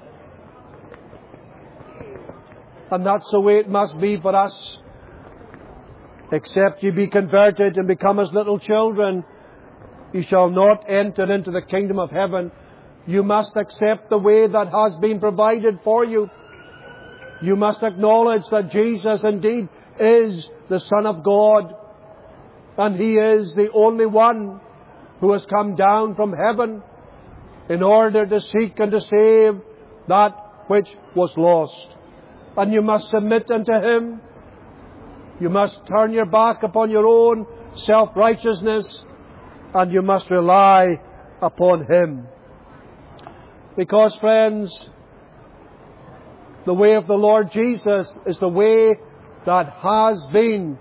And that's the way it must be for us. Except ye be converted and become as little children, ye shall not enter into the kingdom of heaven. You must accept the way that has been provided for you. You must acknowledge that Jesus indeed is the Son of God. And He is the only one who has come down from heaven in order to seek and to save that which was lost. And you must submit unto Him. You must turn your back upon your own self-righteousness, and you must rely upon Him. Because, friends, the way of the Lord Jesus is the way that has been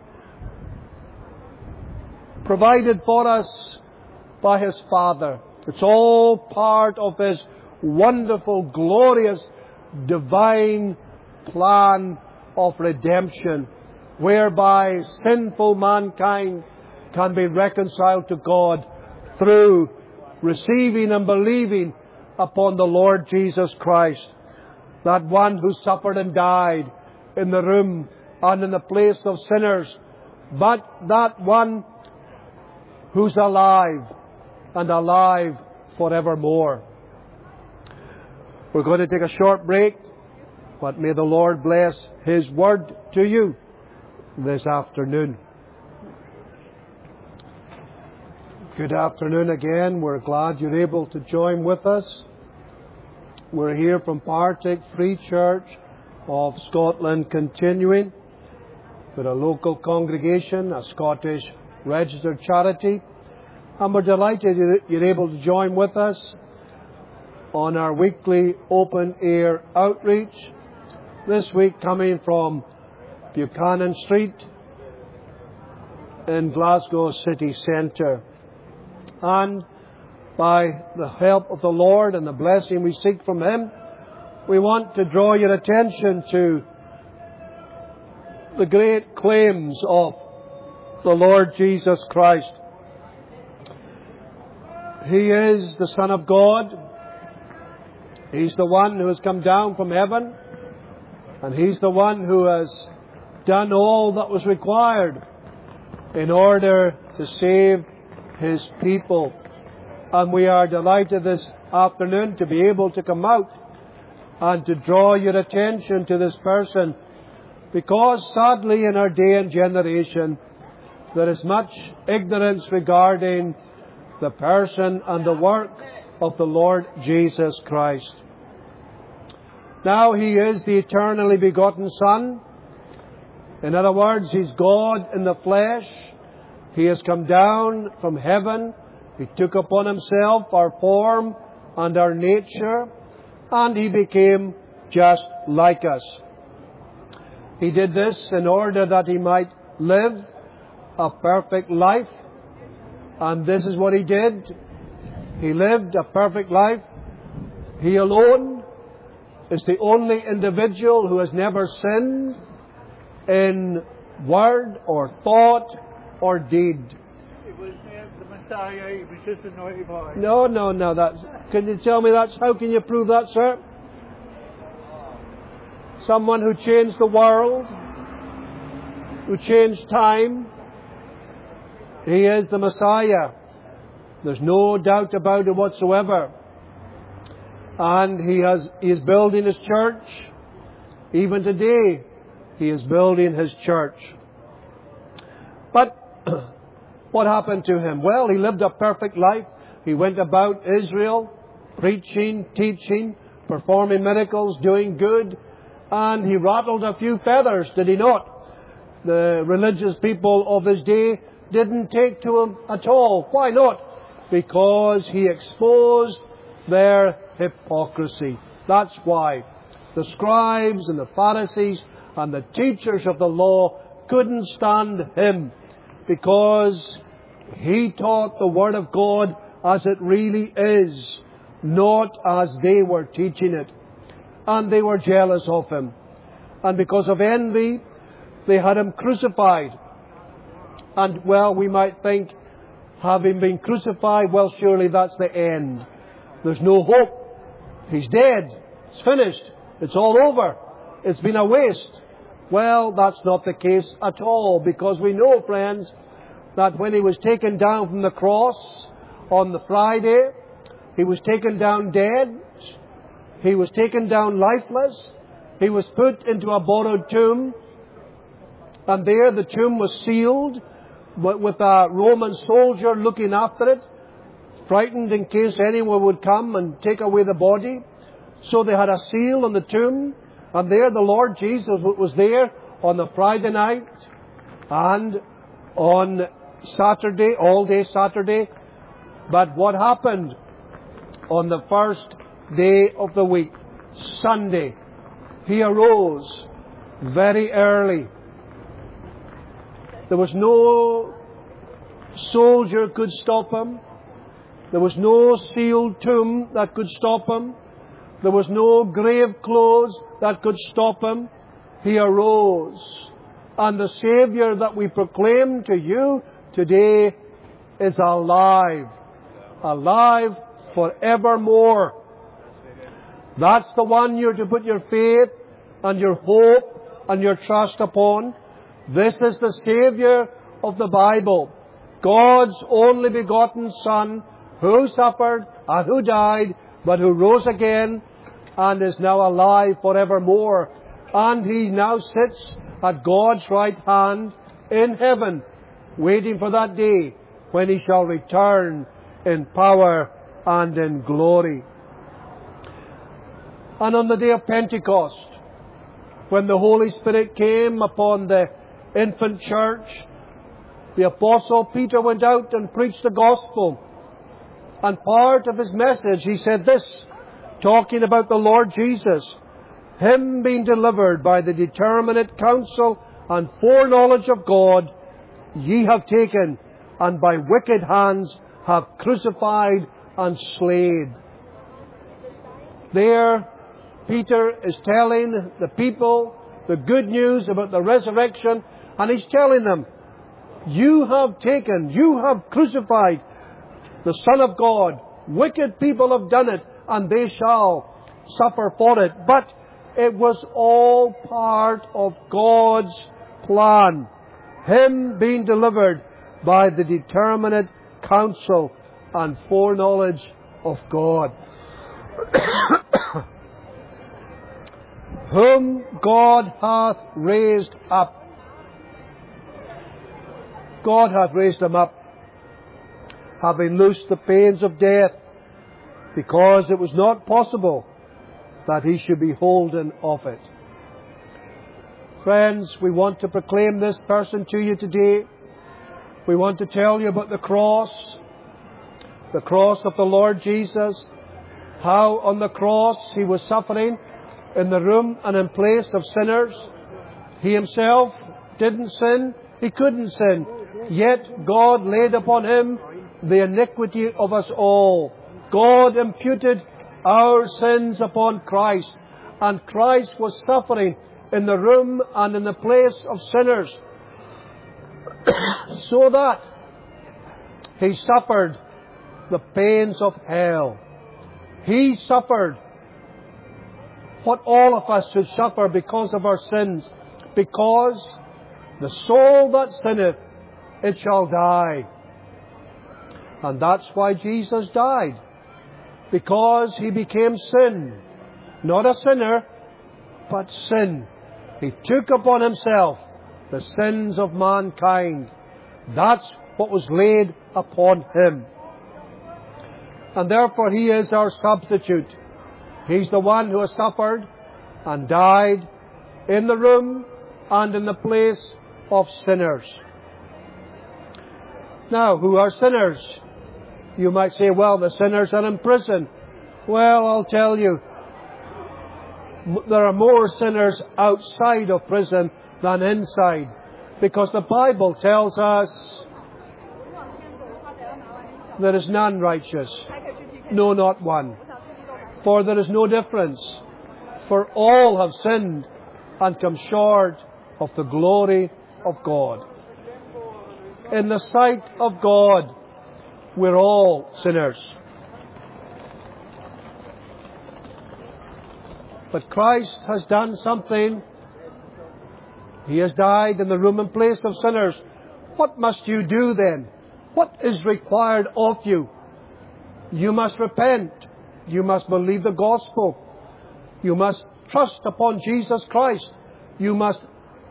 provided for us by His Father. It's all part of His wonderful, glorious, divine plan of redemption, whereby sinful mankind can be reconciled to God through receiving and believing upon the Lord Jesus Christ, that one who suffered and died in the room and in the place of sinners, but that one who's alive and alive forevermore. We're going to take a short break, but may the Lord bless His word to you this afternoon. Good afternoon again. We're glad you're able to join with us. We're here from Partick Free Church of Scotland Continuing. We're a local congregation, a Scottish registered charity, and we're delighted you're able to join with us on our weekly open air outreach. This week coming from Buchanan Street in Glasgow city centre. And by the help of the Lord and the blessing we seek from Him, we want to draw your attention to the great claims of the Lord Jesus Christ. He is the Son of God. He's the one who has come down from heaven, and He's the one who has done all that was required in order to save His people. And we are delighted this afternoon to be able to come out and to draw your attention to this person, because sadly in our day and generation there is much ignorance regarding the person and the work of the Lord Jesus Christ. Now He is the eternally begotten Son. In other words, He's God in the flesh. He has come down from heaven. He took upon Himself our form and our nature, and He became just like us. He did this in order that He might live a perfect life, and this is what He did. He lived a perfect life. He alone is the only individual who has never sinned in word or thought or deed.
He was the Messiah. He was just a naughty boy.
No. Can you tell me that? How can you prove that, sir? Someone who changed the world, who changed time. He is the Messiah. There's no doubt about it whatsoever. And He is building His church. Even today, He is building His church. But what happened to Him? Well, He lived a perfect life. He went about Israel, preaching, teaching, performing miracles, doing good. And He rattled a few feathers, did He not? The religious people of His day didn't take to Him at all. Why not? Because He exposed their hypocrisy. That's why. The scribes and the Pharisees and the teachers of the law couldn't stand Him, because He taught the Word of God as it really is, not as they were teaching it. And they were jealous of Him. And because of envy, they had Him crucified. And, well, we might think, having been crucified, well, surely that's the end. There's no hope. He's dead. It's finished. It's all over. It's been a waste. Well, that's not the case at all, because we know, friends, that when He was taken down from the cross on the Friday, He was taken down dead. He was taken down lifeless. He was put into a borrowed tomb. And there the tomb was sealed with a Roman soldier looking after it, frightened in case anyone would come and take away the body. So they had a seal on the tomb. And there the Lord Jesus was there on the Friday night and on Saturday, all day Saturday. But what happened on the first day of the week, Sunday? He arose very early. There was no soldier could stop Him. There was no sealed tomb that could stop Him. There was no grave clothes that could stop Him. He arose. And the Saviour that we proclaim to you today is alive. Alive forevermore. That's the one you're to put your faith and your hope and your trust upon. This is the Saviour of the Bible. God's only begotten Son, who suffered and who died, but who rose again and is now alive forevermore. And He now sits at God's right hand in heaven, waiting for that day when He shall return in power and in glory. And on the day of Pentecost, when the Holy Spirit came upon the infant church, the Apostle Peter went out and preached the gospel. And part of his message, he said this, talking about the Lord Jesus, Him being delivered by the determinate counsel and foreknowledge of God, ye have taken, and by wicked hands have crucified and slain. There, Peter is telling the people the good news about the resurrection, and he's telling them, you have taken, you have crucified the Son of God. Wicked people have done it, and they shall suffer for it. But it was all part of God's plan. Him being delivered by the determinate counsel and foreknowledge of God. Whom God hath raised up. God hath raised him up, having loosed the pains of death, because it was not possible that he should be holden of it. Friends, we want to proclaim this person to you today. We want to tell you about the cross of the Lord Jesus, how on the cross He was suffering in the room and in place of sinners. He Himself didn't sin, He couldn't sin, yet God laid upon Him the iniquity of us all. God imputed our sins upon Christ, and Christ was suffering in the room and in the place of sinners, so that He suffered the pains of hell. He suffered what all of us should suffer because of our sins, because the soul that sinneth, it shall die. And that's why Jesus died, because He became sin. Not a sinner, but sin. He took upon Himself the sins of mankind. That's what was laid upon Him. And therefore He is our substitute. He's the one who has suffered and died in the room and in the place of sinners. Now, who are sinners? You might say, well, the sinners are in prison. Well, I'll tell you, there are more sinners outside of prison than inside, because the Bible tells us there is none righteous, no, not one. For there is no difference, for all have sinned and come short of the glory of God. In the sight of God, we're all sinners. But Christ has done something. He has died in the room and place of sinners. What must you do then? What is required of you? You must repent. You must believe the gospel. You must trust upon Jesus Christ. You must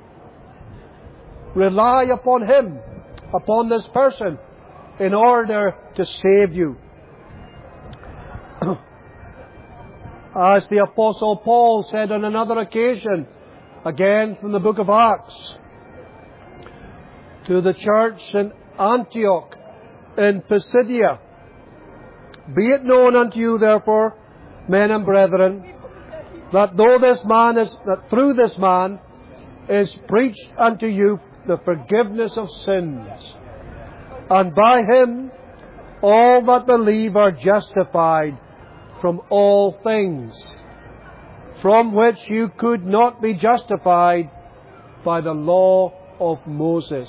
rely upon Him, upon this person, in order to save you. As the Apostle Paul said on another occasion, again from the book of Acts, to the church in Antioch in Pisidia, be it known unto you, therefore, men and brethren, that through this man is preached unto you the forgiveness of sins, and by Him all that believe are justified from all things, from which you could not be justified by the law of Moses.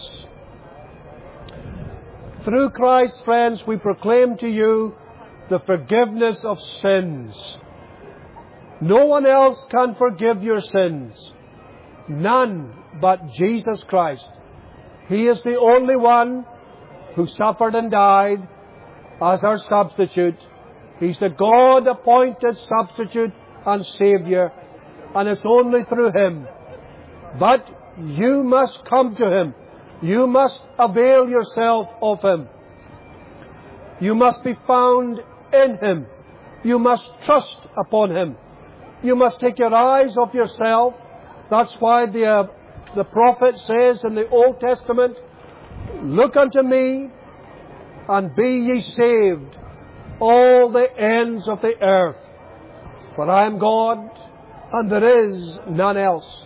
Through Christ, friends, we proclaim to you the forgiveness of sins. No one else can forgive your sins. None but Jesus Christ. He is the only one who suffered and died as our substitute. He's the God-appointed substitute and Saviour, and it's only through Him. But you must come to Him. You must avail yourself of Him. You must be found in Him. You must trust upon Him. You must take your eyes off yourself That's why the prophet says in the Old Testament, "Look unto me, and be ye saved, all the ends of the earth. For I am God, and there is none else."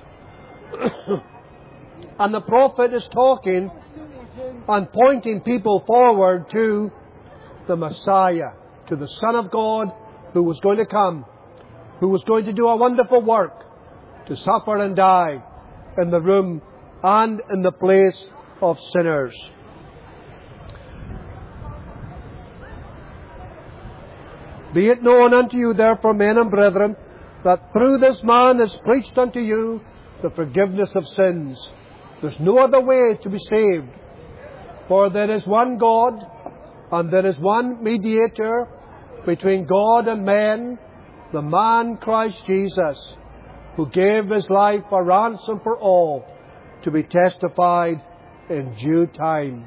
And the prophet is talking and pointing people forward to the Messiah, to the Son of God who was going to come, who was going to do a wonderful work, to suffer and die in the room and in the place of sinners. "Be it known unto you, therefore, men and brethren, that through this man is preached unto you the forgiveness of sins." There's no other way to be saved. For there is one God, and there is one mediator between God and men, the man Christ Jesus, who gave His life a ransom for all, to be testified in due time.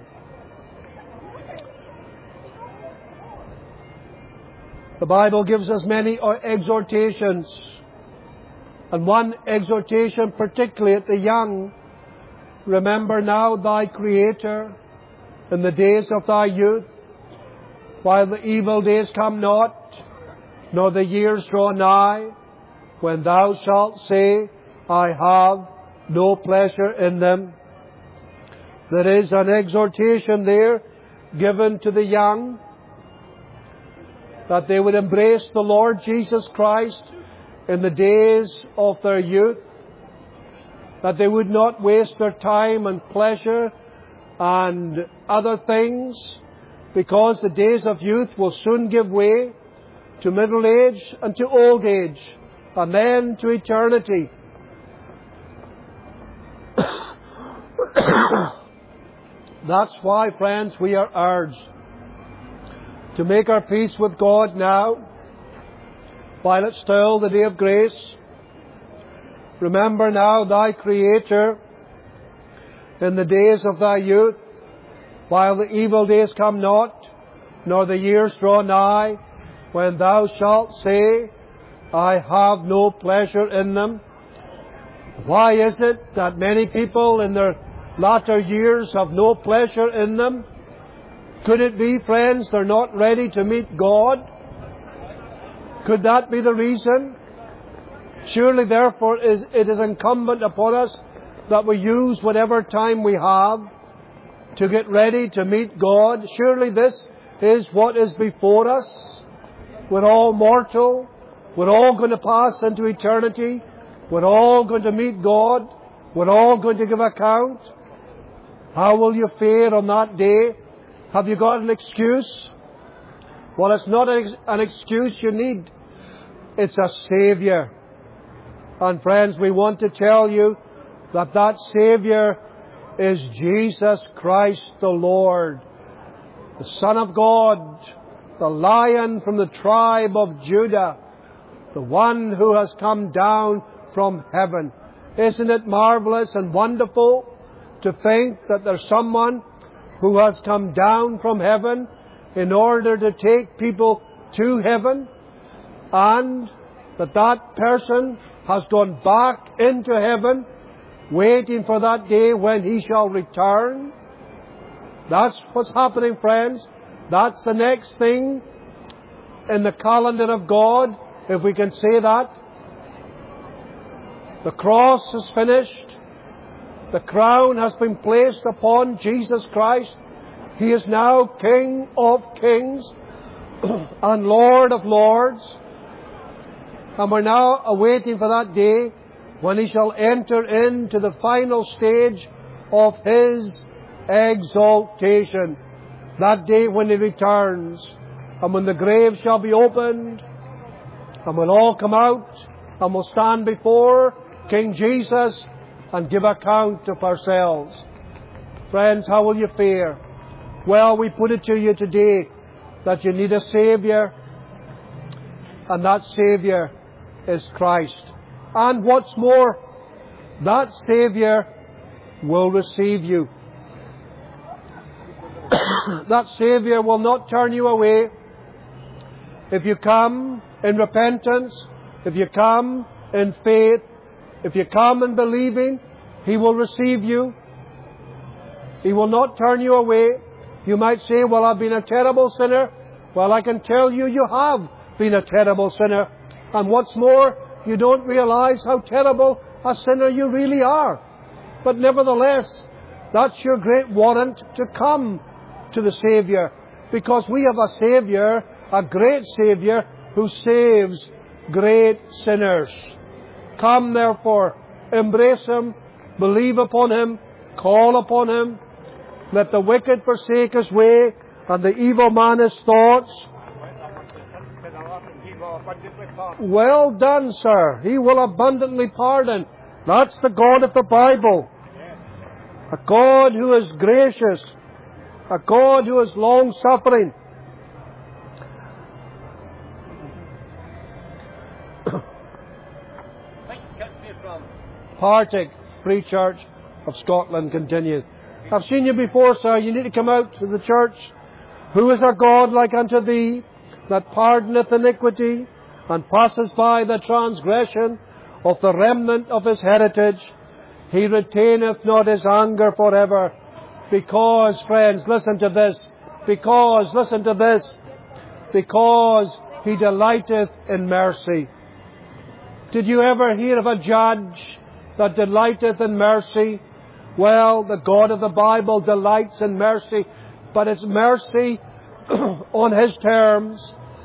The Bible gives us many exhortations, and one exhortation particularly at the young: "Remember now thy Creator in the days of thy youth, while the evil days come not, nor the years draw nigh, when thou shalt say, I have no pleasure in them." There is an exhortation there given to the young, that they would embrace the Lord Jesus Christ in the days of their youth, that they would not waste their time and pleasure and other things, because the days of youth will soon give way to middle age and to old age, and then to eternity. That's why, friends, we are urged to make our peace with God now, while it's still the day of grace. "Remember now thy Creator in the days of thy youth, while the evil days come not, nor the years draw nigh, when thou shalt say, I have no pleasure in them." Why is it that many people in their latter years have no pleasure in them? Could it be, friends, they're not ready to meet God? Could that be the reason? Surely, therefore, it is incumbent upon us that we use whatever time we have to get ready to meet God. Surely this is what is before us. We're all mortal. We're all going to pass into eternity. We're all going to meet God. We're all going to give account. How will you fare on that day? Have you got an excuse? Well, it's not an excuse you need. It's a Saviour. And friends, we want to tell you that that Saviour is Jesus Christ the Lord, the Son of God, the Lion from the tribe of Judah, the one who has come down from heaven. Isn't it marvelous and wonderful to think that there's someone who has come down from heaven in order to take people to heaven, and that person has gone back into heaven, waiting for that day when He shall return? That's what's happening, friends. That's the next thing in the calendar of God, if we can say that. The cross is finished. The crown has been placed upon Jesus Christ. He is now King of kings and Lord of lords. And we're now awaiting for that day when He shall enter into the final stage of His exaltation. That day when He returns, and when the grave shall be opened, and we'll all come out, and we'll stand before King Jesus and give account of ourselves. Friends, how will you fare? Well, we put it to you today that you need a Saviour, and that Saviour is Christ. And what's more, that Saviour will receive you. That Saviour will not turn you away. If you come in repentance, if you come in faith, If you come and believing, He will receive you. He will not turn you away. You might say, well, I've been a terrible sinner. Well, I can tell you, you have been a terrible sinner. And what's more, you don't realize how terrible a sinner you really are. But nevertheless, that's your great warrant to come to the Saviour. Because we have a Saviour, a great Saviour, who saves great sinners. Come therefore, embrace Him, believe upon Him, call upon Him. Let the wicked forsake his way, and the evil man his thoughts. Well done, sir. He will abundantly pardon. That's the God of the Bible. A God who is gracious. A God who is long-suffering. Partick Free Church of Scotland continued. I've seen you before, sir. You need to come out to the church. Who is our God like unto thee, that pardoneth iniquity, and passes by the transgression of the remnant of his heritage? He retaineth not his anger forever. Because, friends, listen to this. Because he delighteth in mercy. Did you ever hear of a judge that delighteth in mercy? Well, the God of the Bible delights in mercy, but it's mercy on His terms.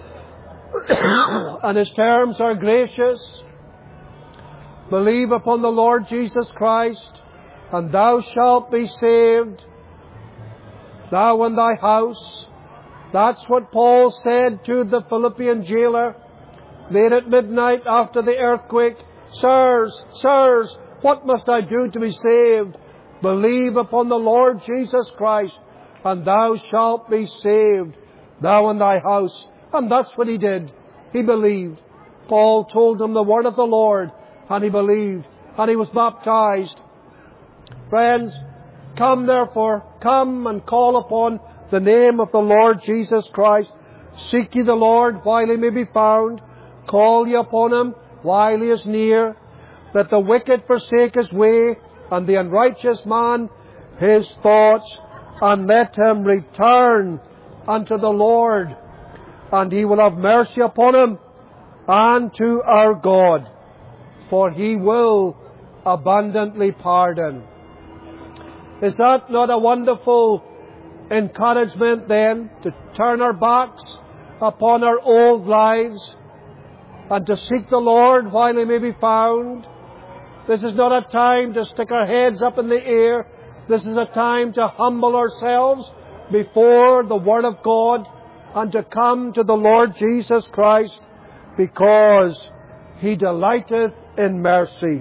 And His terms are gracious. Believe upon the Lord Jesus Christ, and thou shalt be saved, thou and thy house. That's what Paul said to the Philippian jailer late at midnight after the earthquake. Sirs, what must I do to be saved? Believe upon the Lord Jesus Christ, and thou shalt be saved, thou and thy house. And that's what he did. He believed. Paul told him the word of the Lord, and he believed, and he was baptized. Friends, come therefore, come and call upon the name of the Lord Jesus Christ. Seek ye the Lord while He may be found. Call ye upon Him while He is near. Let the wicked forsake his way, and the unrighteous man his thoughts, and let him return unto the Lord, and He will have mercy upon him and to our God, for He will abundantly pardon. Is that not a wonderful encouragement then, to turn our backs upon our old lives and to seek the Lord while He may be found? This is not a time to stick our heads up in the air. This is a time to humble ourselves before the Word of God and to come to the Lord Jesus Christ, because He delighteth in mercy.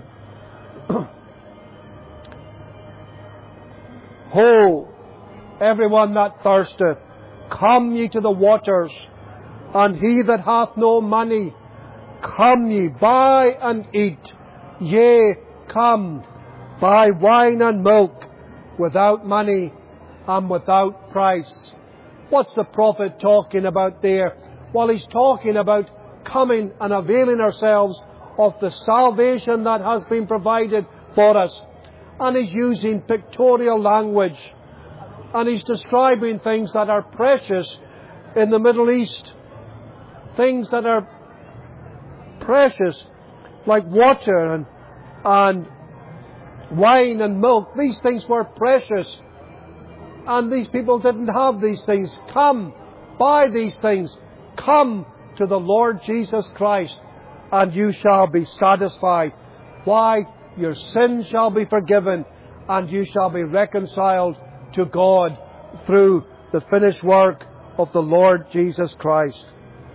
Ho, everyone that thirsteth, come ye to the waters, and he that hath no money, come ye, buy and eat. Yea, come, buy wine and milk without money and without price. What's the prophet talking about there? Well, he's talking about coming and availing ourselves of the salvation that has been provided for us. And he's using pictorial language. And he's describing things that are precious in the Middle East. Things that are precious, like water and wine and milk. These things were precious. And these people didn't have these things. Come, buy these things. Come to the Lord Jesus Christ, and you shall be satisfied. Why? Your sins shall be forgiven, and you shall be reconciled to God through the finished work of the Lord Jesus Christ.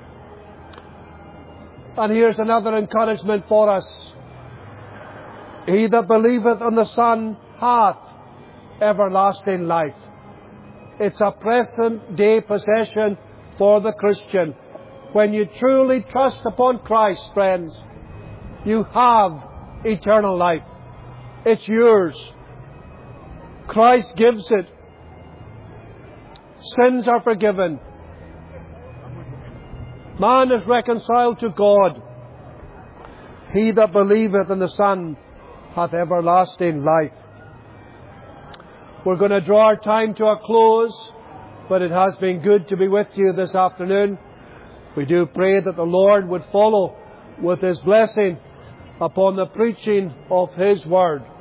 And here's another encouragement for us. He that believeth on the Son hath everlasting life. It's a present day possession for the Christian. When you truly trust upon Christ, friends, you have eternal life. It's yours. Christ gives it. Sins are forgiven. Man is reconciled to God. He that believeth in the Son hath everlasting life. We're going to draw our time to a close, but it has been good to be with you this afternoon. We do pray that the Lord would follow with His blessing upon the preaching of His Word.